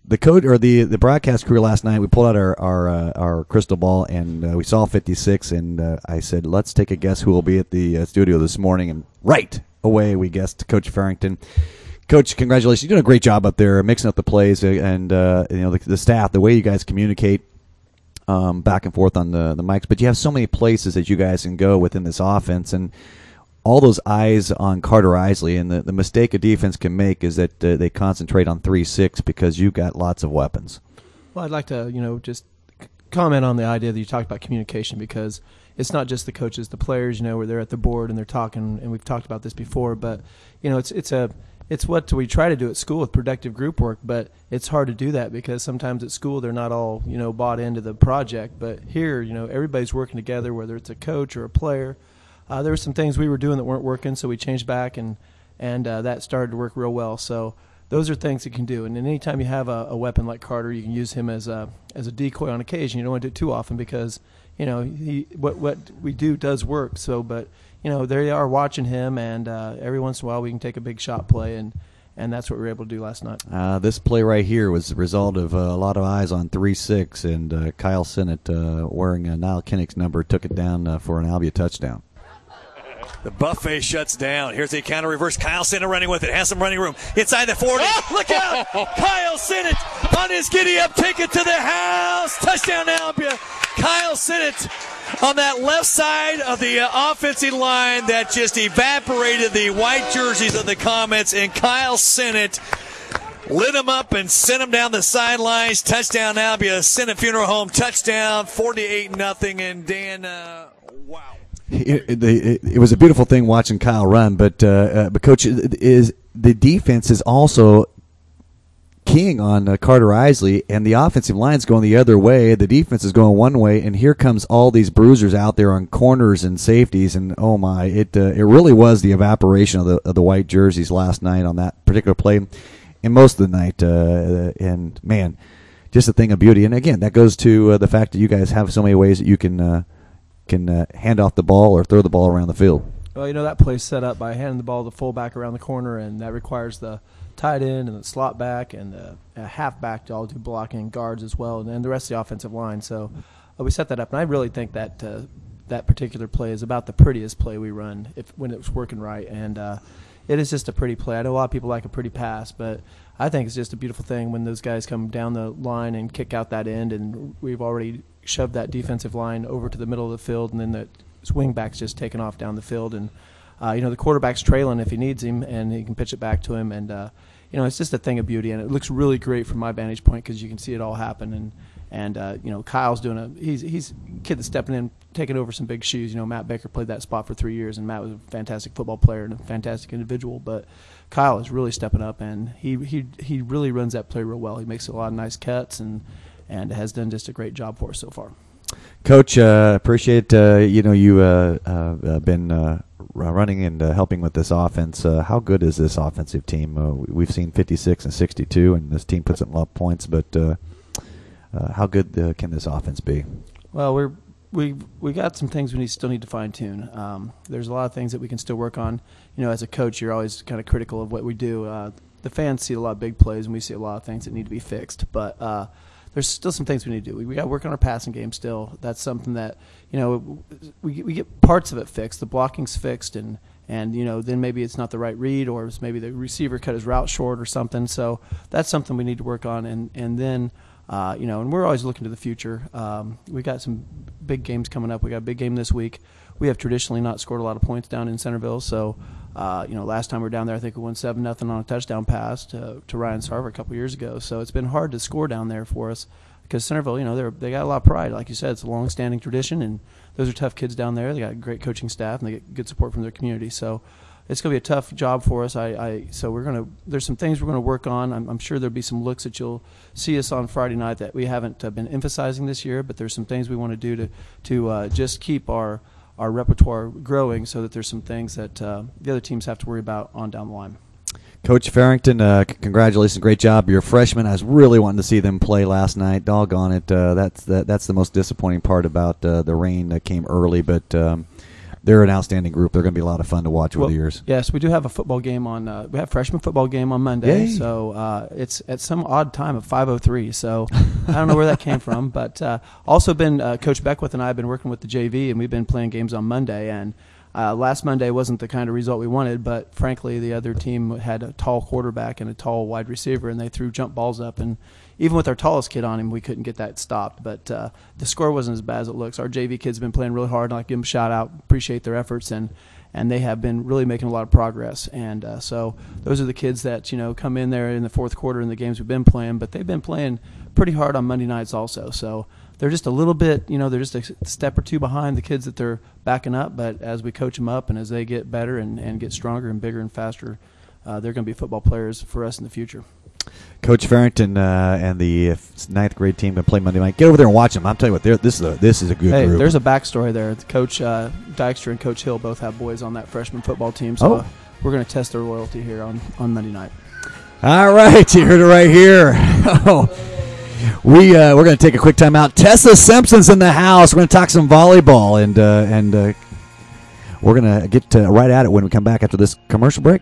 the code or the broadcast crew last night, we pulled out our crystal ball and we saw 56, and I said, let's take a guess who will be at the studio this morning, and right away we guessed Coach Farrington. Coach, congratulations! You're doing a great job up there, mixing up the plays, and the staff, the way you guys communicate back and forth on the mics. But you have so many places that you guys can go within this offense, and all those eyes on Carter Isley, and the mistake a defense can make is that they concentrate on 3-6 because you've got lots of weapons. Well, I'd like to, just comment on the idea that you talked about communication, because it's not just the coaches, the players, where they're at the board and they're talking, and we've talked about this before, but, it's what we try to do at school with productive group work, but it's hard to do that because sometimes at school they're not all, bought into the project. But here, everybody's working together, whether it's a coach or a player. There were some things we were doing that weren't working, so we changed back, and that started to work real well. So those are things you can do. And anytime you have a weapon like Carter, you can use him as a decoy on occasion. You don't want to do it too often because, what we do does work. So, but, they are watching him, and every once in a while we can take a big shot play, and that's what we were able to do last night. This play right here was the result of a lot of eyes on 3-6, and Kyle Sinnott, wearing Niall Kinnick's number, took it down for an Albia touchdown. The buffet shuts down. Here's the counter reverse. Kyle Sinnott running with it. Has some running room. Inside the 40. Look out! Kyle Sinnott on his giddy up. Take it to the house. Touchdown Albia. Kyle Sinnott on that left side of the offensive line that just evaporated the white jerseys of the Comets. And Kyle Sinnott lit him up and sent him down the sidelines. Touchdown Albia. Sinnott Funeral Home touchdown. 48-0. And Dan, wow. It was a beautiful thing watching Kyle run, but Coach, the defense is also keying on Carter Isley, and the offensive line's going the other way. The defense is going one way, and here comes all these bruisers out there on corners and safeties, and oh my, it really was the evaporation of the white jerseys last night on that particular play, and most of the night, and man, just a thing of beauty. And again, that goes to the fact that you guys have so many ways that you can hand off the ball or throw the ball around the field. Well, that play's set up by handing the ball to the fullback around the corner, and that requires the tight end and the slot back and the halfback to all do blocking, guards as well, and then the rest of the offensive line. So we set that up, and I really think that that particular play is about the prettiest play we run when it's working right, and it is just a pretty play. I know a lot of people like a pretty pass, but I think it's just a beautiful thing when those guys come down the line and kick out that end, and we've already shoved that defensive line over to the middle of the field, and then the wing back's just taking off down the field, and the quarterback's trailing if he needs him, and he can pitch it back to him, and it's just a thing of beauty, and it looks really great from my vantage point because you can see it all happen, and Kyle's doing he's a kid that's stepping in, taking over some big shoes. Matt Baker played that spot for 3 years, and Matt was a fantastic football player and a fantastic individual, but Kyle is really stepping up, and he really runs that play real well. He makes a lot of nice cuts, and has done just a great job for us so far. Coach, appreciate you've been running and helping with this offense. How good is this offensive team? We've seen 56 and 62, and this team puts up a lot of points, but how good can this offense be? Well, we got some things we still need to fine-tune. There's a lot of things that we can still work on. As a coach, you're always kind of critical of what we do. The fans see a lot of big plays, and we see a lot of things that need to be fixed, but there's still some things we need to do. We got to work on our passing game still. That's something that, we get parts of it fixed. The blocking's fixed, and then maybe it's not the right read, or maybe the receiver cut his route short or something. So that's something we need to work on. And then, and we're always looking to the future. We got some big games coming up. We got a big game this week. We have traditionally not scored a lot of points down in Centerville. So, last time we were down there, I think we won 7-0 on a touchdown pass to Ryan Sarver a couple years ago. So it's been hard to score down there for us because Centerville, they got a lot of pride. Like you said, it's a long-standing tradition, and those are tough kids down there. They got a great coaching staff, and they get good support from their community. So it's going to be a tough job for us. So there's some things we're going to work on. I'm sure there'll be some looks that you'll see us on Friday night that we haven't been emphasizing this year, but there's some things we want to do to just keep our repertoire growing, so that there's some things that the other teams have to worry about on down the line. Coach Farrington, congratulations, great job. You're a freshman. I was really wanting to see them play last night. Doggone it, that's the most disappointing part about the rain that came early. But they're an outstanding group. They're going to be a lot of fun to watch over the years. Yes, we do have a football game on. We have freshman football game on Monday, Yay. so it's at some odd time of 5:03. So I don't know where that came from, but also been Coach Beckwith and I have been working with the JV, and we've been playing games on Monday. And last Monday wasn't the kind of result we wanted, but frankly, the other team had a tall quarterback and a tall wide receiver, and they threw jump balls up and. Even with our tallest kid on him, we couldn't get that stopped. But the score wasn't as bad as it looks. Our JV kids have been playing really hard. I'd like to give them a shout-out, appreciate their efforts, and they have been really making a lot of progress. And so those are the kids that, come in there in the fourth quarter in the games we've been playing. But they've been playing pretty hard on Monday nights also. So they're just a little bit, they're just a step or two behind the kids that they're backing up. But as we coach them up and as they get better and get stronger and bigger and faster, they're going to be football players for us in the future. Coach Farrington and the ninth grade team that play Monday night. Get over there and watch them. I'm telling you what, this is a good group. There's a backstory there. Coach Dykstra and Coach Hill both have boys on that freshman football team, so we're going to test their loyalty here on Monday night. All right, you heard it right here. We're going to take a quick time out. Tessa Simpson's in the house. We're going to talk some volleyball, and we're going to get right at it when we come back after this commercial break.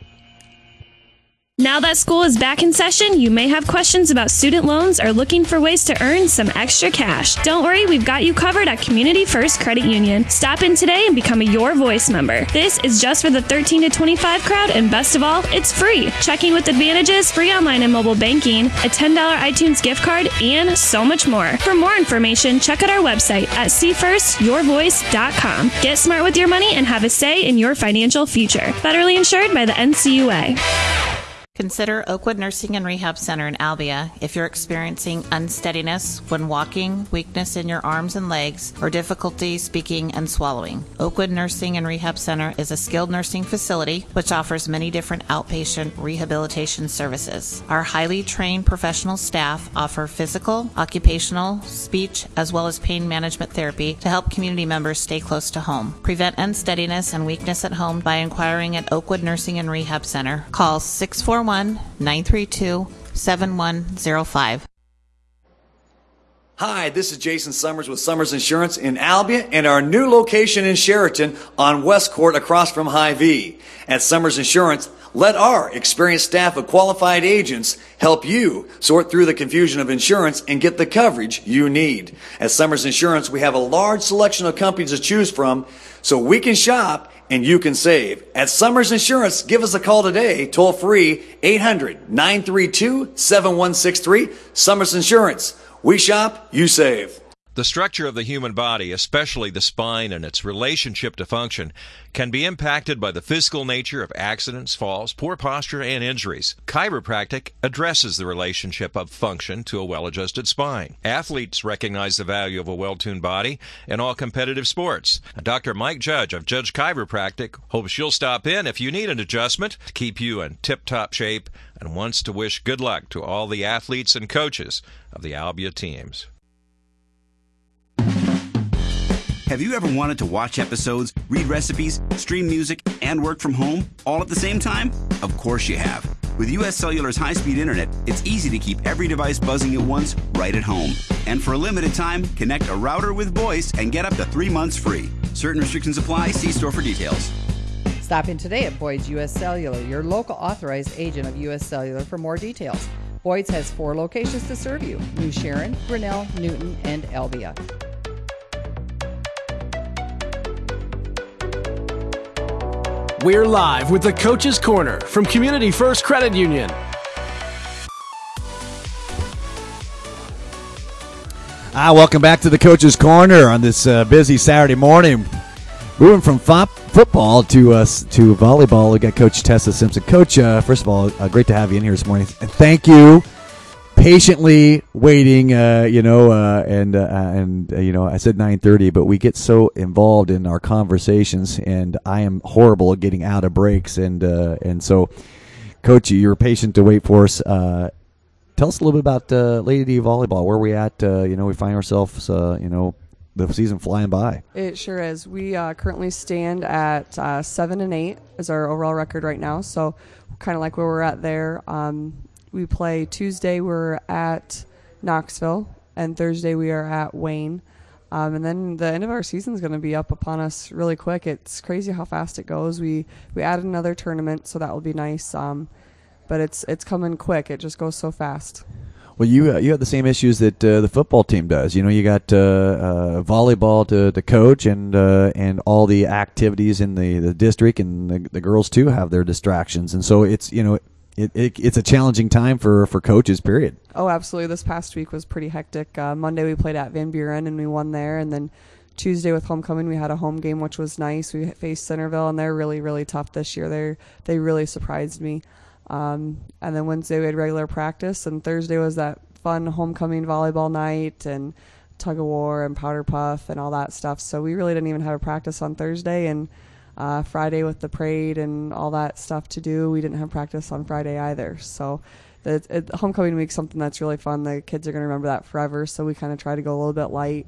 Now that school is back in session, you may have questions about student loans or looking for ways to earn some extra cash. Don't worry, we've got you covered at Community First Credit Union. Stop in today and become a Your Voice member. This is just for the 13 to 25 crowd, and best of all, it's free. Checking with advantages, free online and mobile banking, a $10 iTunes gift card, and so much more. For more information, check out our website at seefirstyourvoice.com. Get smart with your money and have a say in your financial future. Federally insured by the NCUA. Consider Oakwood Nursing and Rehab Center in Albia if you're experiencing unsteadiness when walking, weakness in your arms and legs, or difficulty speaking and swallowing. Oakwood Nursing and Rehab Center is a skilled nursing facility which offers many different outpatient rehabilitation services. Our highly trained professional staff offer physical, occupational, speech, as well as pain management therapy to help community members stay close to home. Prevent unsteadiness and weakness at home by inquiring at Oakwood Nursing and Rehab Center. Call 641-932-7105. Hi, this is Jason Summers with Summers Insurance in Albia and our new location in Sheraton on West Court across from Hy-Vee. At Summers Insurance, let our experienced staff of qualified agents help you sort through the confusion of insurance and get the coverage you need. At Summers Insurance, we have a large selection of companies to choose from so we can shop and you can save. At Summers Insurance, give us a call today, toll free, 800-932-7163. Summers Insurance. We shop, you save. The structure of the human body, especially the spine and its relationship to function, can be impacted by the physical nature of accidents, falls, poor posture, and injuries. Chiropractic addresses the relationship of function to a well-adjusted spine. Athletes recognize the value of a well-tuned body in all competitive sports. Dr. Mike Judge of Judge Chiropractic hopes you'll stop in if you need an adjustment to keep you in tip-top shape and wants to wish good luck to all the athletes and coaches of the Albia teams. Have you ever wanted to watch episodes, read recipes, stream music, and work from home all at the same time? Of course you have. With US Cellular's high-speed internet, it's easy to keep every device buzzing at once right at home. And for a limited time, connect a router with voice and get up to 3 months free. Certain restrictions apply. See store for details. Stop in today at Boyd's US Cellular, your local authorized agent of US Cellular, for more details. Boyd's has 4 locations to serve you: New Sharon, Grinnell, Newton, and Albia. We're live with the Coach's Corner from Community First Credit Union. Welcome back to the Coach's Corner on this busy Saturday morning. Moving from football to volleyball, we got Coach Tessa Simpson. Coach, first of all, great to have you in here this morning, and thank you. Patiently waiting, I said 9:30, but we get so involved in our conversations, and I am horrible at getting out of breaks, and so, Coach, you were patient to wait for us. Tell us a little bit about Lady D volleyball. Where are we at? We find ourselves, the season flying by. It sure is. We currently stand at 7-8 is our overall record right now, so kind of like where we're at there. We play Tuesday, we're at Knoxville, and Thursday we are at Wayne. And then the end of our season is going to be up upon us really quick. It's crazy how fast it goes. We added another tournament, so that will be nice. But it's coming quick. It just goes so fast. Well, you have the same issues that the football team does. You got volleyball to coach and all the activities in the district, and the girls too have their distractions. And so it's it's a challenging time for coaches, period. Oh, absolutely. This past week was pretty hectic. Monday we played at Van Buren and we won there, and then Tuesday with homecoming we had a home game, which was nice. We faced Centerville, and they're really, really tough this year. They really surprised me. And then Wednesday we had regular practice, and Thursday was that fun homecoming volleyball night and tug of war and powder puff and all that stuff. So we really didn't even have a practice on Thursday, and Friday with the parade and all that stuff to do, we didn't have practice on Friday either. So homecoming week's something that's really fun. The kids are going to remember that forever, so we kind of try to go a little bit light,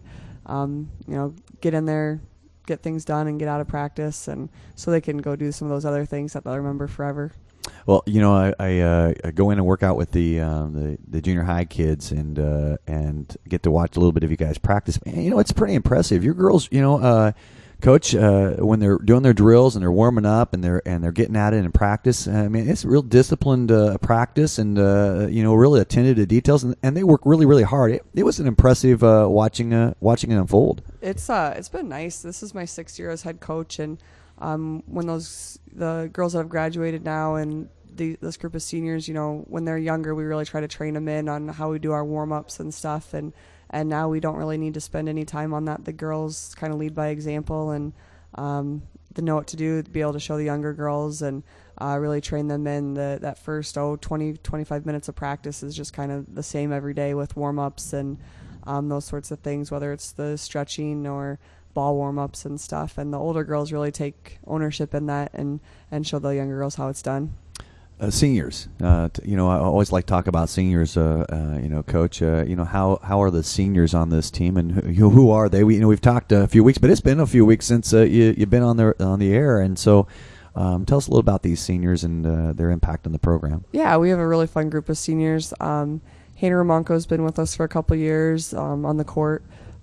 get in there, get things done, and get out of practice, and so they can go do some of those other things that they'll remember forever. Well, I go in and work out with the junior high kids and get to watch a little bit of you guys practice. Man, it's pretty impressive. Your girls, Coach, when they're doing their drills and they're warming up and they're getting at it in practice, it's real disciplined practice and really attentive to details, and they work really, really hard. It was an impressive watching it unfold. It's been nice. This is my 6th year as head coach, and when the girls that have graduated now and this group of seniors, when they're younger, we really try to train them in on how we do our warm-ups and stuff, and now we don't really need to spend any time on that. The girls kind of lead by example, and they know what to do, to be able to show the younger girls and really train them in. That first 20-25 minutes of practice is just kind of the same every day with warm-ups and those sorts of things, whether it's the stretching or ball warm-ups and stuff. And the older girls really take ownership in that and show the younger girls how it's done. Seniors, I always like to talk about seniors, Coach. How are the seniors on this team, and who are they? We've talked a few weeks, but it's been a few weeks since you've been on the air, and so tell us a little about these seniors and their impact on the program. Yeah, we have a really fun group of seniors. Hannah Romanko's been with us for a couple years on the court.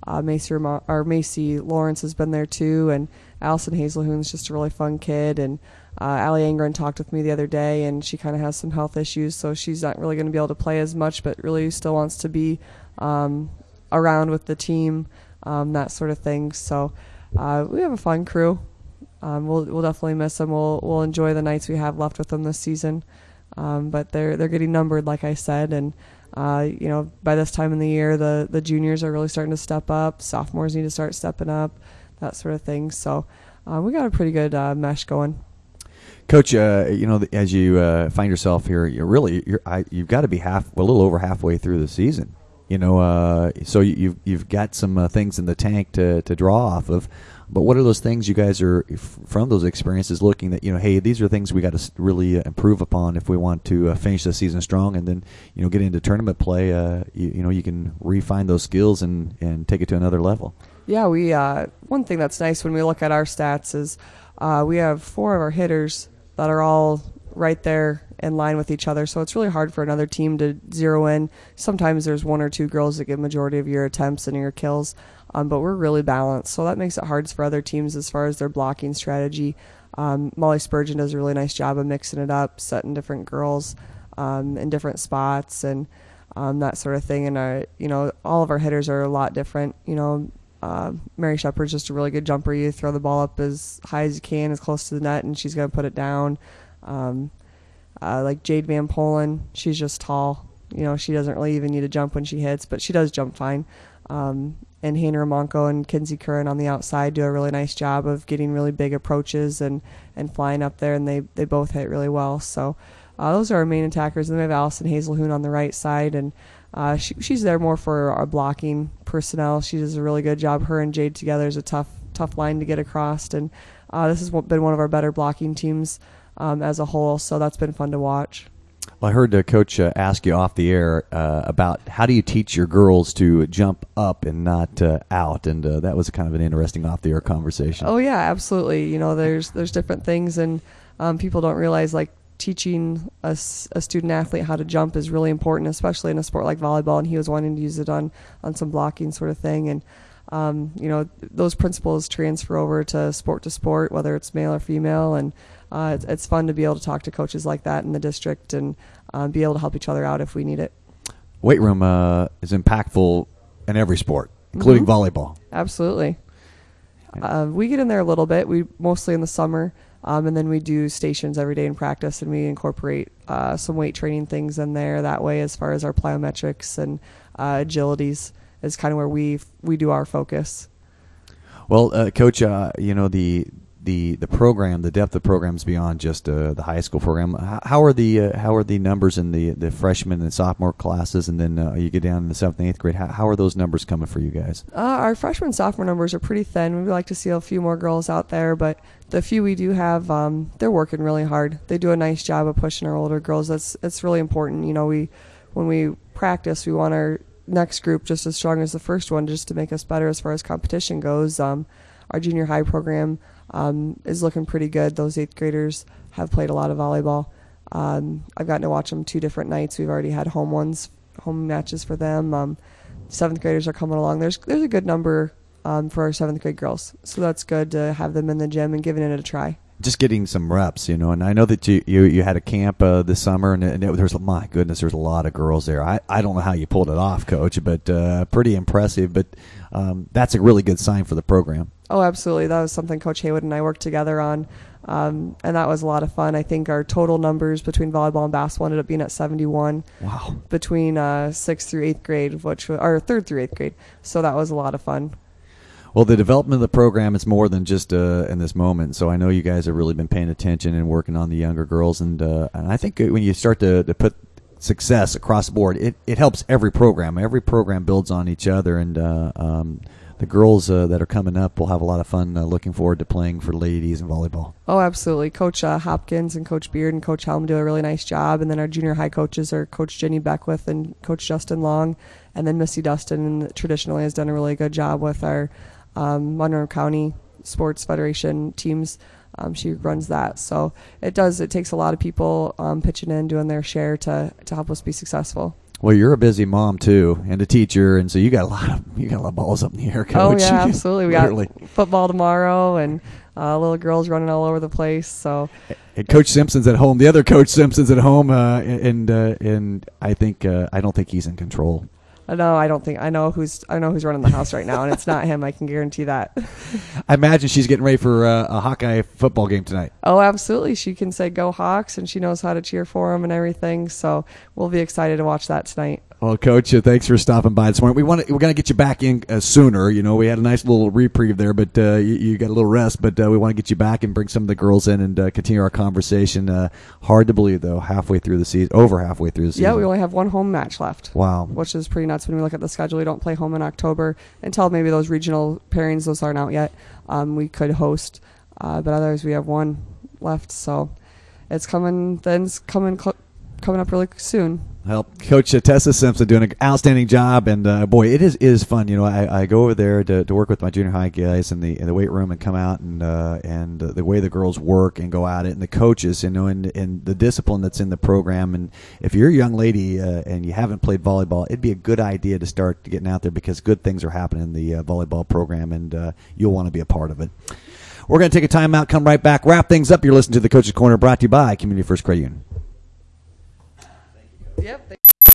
Macy Lawrence has been there too, and Allison Hazelhoon's just a really fun kid, and Allie Angren talked with me the other day, and she kind of has some health issues, so she's not really going to be able to play as much, but really still wants to be around with the team, that sort of thing. So we have a fun crew. We'll definitely miss them. We'll enjoy the nights we have left with them this season, but they're getting numbered, like I said, and by this time in the year, the juniors are really starting to step up. Sophomores need to start stepping up, that sort of thing. So we got a pretty good mesh going. Coach, as you find yourself here, you've got to be a little over halfway through the season. So you've got some things in the tank to draw off of. But what are those things you guys are, from those experiences, looking that, hey, these are things we got to really improve upon if we want to finish the season strong, and then, get into tournament play, you can refine those skills and take it to another level. Yeah, we one thing that's nice when we look at our stats is we have 4 of our hitters that are all right there in line with each other, so it's really hard for another team to zero in. Sometimes there's 1 or 2 girls that get majority of your attempts and your kills, but we're really balanced, so that makes it hard for other teams as far as their blocking strategy. Molly Spurgeon does a really nice job of mixing it up, setting different girls in different spots and that sort of thing. And all of our hitters are a lot different. Mary Shepard's just a really good jumper. You throw the ball up as high as you can, as close to the net, and she's going to put it down. Like Jade Van Polen, she's just tall. She doesn't really even need to jump when she hits, but she does jump fine. And Hannah Romanko and Kinsey Curran on the outside do a really nice job of getting really big approaches and flying up there, and they both hit really well. So those are our main attackers. And then we have Allison Hazelhoon on the right side, and she's there more for our blocking personnel. She does a really good job. Her and Jade together is a tough line to get across, and this has been one of our better blocking teams as a whole, so that's been fun to watch. Well, I heard Coach ask you off the air about how do you teach your girls to jump up and not out, and that was kind of an interesting off-the-air conversation. Oh, yeah, absolutely. There's different things, and people don't realize, like, teaching a student-athlete how to jump is really important, especially in a sport like volleyball, and he was wanting to use it on some blocking sort of thing. And those principles transfer over to sport, whether it's male or female, and it's fun to be able to talk to coaches like that in the district and be able to help each other out if we need it. Weight room is impactful in every sport, including volleyball. Absolutely. We get in there a little bit. We mostly in the summer, and then we do stations every day in practice, and we incorporate some weight training things in there that way as far as our plyometrics and agilities is kind of where we do our focus. Well, Coach, the program, the depth of programs beyond just the high school program. How are the numbers in the freshman and sophomore classes, and then you get down in the 7th and 8th grade? How are those numbers coming for you guys? Our freshman sophomore numbers are pretty thin. We'd like to see a few more girls out there, but the few we do have, they're working really hard. They do a nice job of pushing our older girls. It's really important. When we practice, we want our next group just as strong as the first one, just to make us better as far as competition goes. Our junior high program is looking pretty good. Those 8th graders have played a lot of volleyball. I've gotten to watch them 2 different nights. We've already had home matches for them. 7th graders are coming along. There's a good number for our 7th grade girls, so that's good to have them in the gym and giving it a try. Just getting some reps, and I know that you had a camp this summer, and there's, my goodness, there's a lot of girls there. I don't know how you pulled it off, Coach, but pretty impressive. But that's a really good sign for the program. Oh, absolutely. That was something Coach Haywood and I worked together on, and that was a lot of fun. I think our total numbers between volleyball and basketball ended up being at 71. Wow. Between 6th through 8th grade, or 3rd through 8th grade. So that was a lot of fun. Well, the development of the program is more than just in this moment. So I know you guys have really been paying attention and working on the younger girls. And I think when you start to put success across the board, it helps every program. Every program builds on each other. And the girls that are coming up will have a lot of fun looking forward to playing for ladies in volleyball. Oh, absolutely. Coach Hopkins and Coach Beard and Coach Helm do a really nice job. And then our junior high coaches are Coach Jenny Beckwith and Coach Justin Long. And then Missy Dustin traditionally has done a really good job with our Monroe County Sports Federation teams. She runs that. So it takes a lot of people pitching in, doing their share to help us be successful. Well, you're a busy mom too, and a teacher, and so you got a lot of balls up in the air, Coach. Oh yeah, absolutely. We got football tomorrow, and little girls running all over the place. So, and Coach Simpson's at home. The other Coach Simpson's at home, and I don't think he's in control. No, I don't think. I know who's running the house right now, and it's not him. I can guarantee that. I imagine she's getting ready for a Hawkeye football game tonight. Oh, absolutely. She can say "Go Hawks," and she knows how to cheer for them and everything. So we'll be excited to watch that tonight. Well, Coach, thanks for stopping by this morning. We're going to get you back in sooner. We had a nice little reprieve there, but you got a little rest. But we want to get you back and bring some of the girls in and continue our conversation. Hard to believe, though, over halfway through the season. Yeah, we only have one home match left. Wow. Which is pretty nuts when we look at the schedule. We don't play home in October until maybe those regional pairings, those aren't out yet. We could host, but otherwise we have one left. So it's coming up really soon. Well, Coach Tessa Simpson doing an outstanding job, and boy, it is fun. I go over there to work with my junior high guys in the weight room and come out and the way the girls work and go at it, and the coaches, and the discipline that's in the program. And if you're a young lady and you haven't played volleyball, it'd be a good idea to start getting out there because good things are happening in the volleyball program, and you'll want to be a part of it. We're going to take a timeout, come right back, wrap things up. You're listening to the Coach's Corner, brought to you by Community First Credit Union. Yep.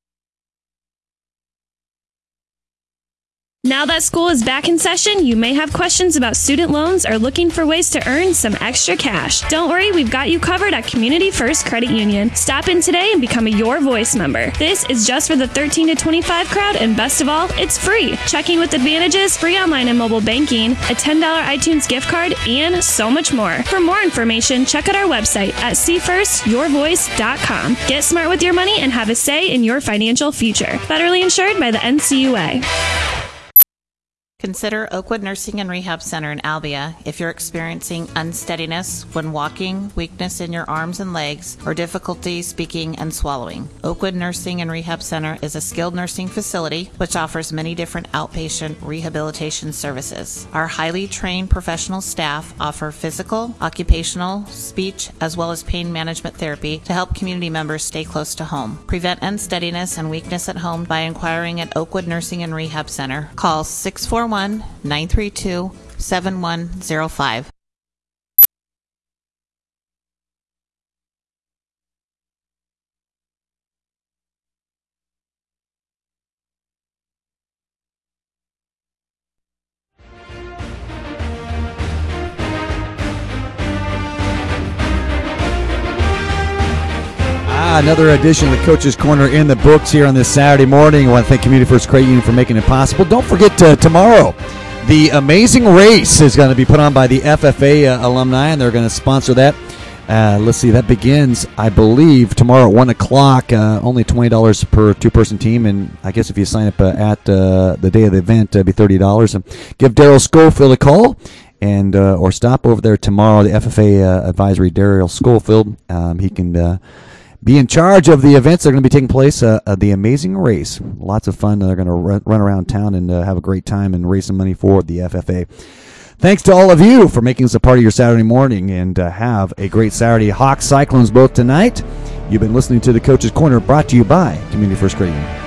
Now that school is back in session, you may have questions about student loans or looking for ways to earn some extra cash. Don't worry, we've got you covered at Community First Credit Union. Stop in today and become a Your Voice member. This is just for the 13 to 25 crowd, and best of all, it's free. Checking with advantages, free online and mobile banking, a $10 iTunes gift card, and so much more. For more information, check out our website at seefirstyourvoice.com. Get smart with your money and have a say in your financial future. Federally insured by the NCUA. Consider Oakwood Nursing and Rehab Center in Albia if you're experiencing unsteadiness when walking, weakness in your arms and legs, or difficulty speaking and swallowing. Oakwood Nursing and Rehab Center is a skilled nursing facility which offers many different outpatient rehabilitation services. Our highly trained professional staff offer physical, occupational, speech, as well as pain management therapy to help community members stay close to home. Prevent unsteadiness and weakness at home by inquiring at Oakwood Nursing and Rehab Center. Call 641 401-932-7105. Another edition of the Coach's Corner in the books here on this Saturday morning. I want to thank Community First Credit Union for making it possible. Don't forget tomorrow, the Amazing Race is going to be put on by the FFA alumni, and they're going to sponsor that. Let's see, that begins, I believe, tomorrow at 1 o'clock. Only $20 per two-person team, and I guess if you sign up at the day of the event, it'll be $30. Give Daryl Schofield a call. And or stop over there tomorrow. The FFA advisory, Daryl Schofield, he can be in charge of the events that are going to be taking place. The Amazing Race, lots of fun. They're going to run around town and have a great time and raise some money for the FFA. Thanks to all of you for making us a part of your Saturday morning, and have a great Saturday. Hawks Cyclones both tonight. You've been listening to the Coach's Corner, brought to you by Community First Credit Union.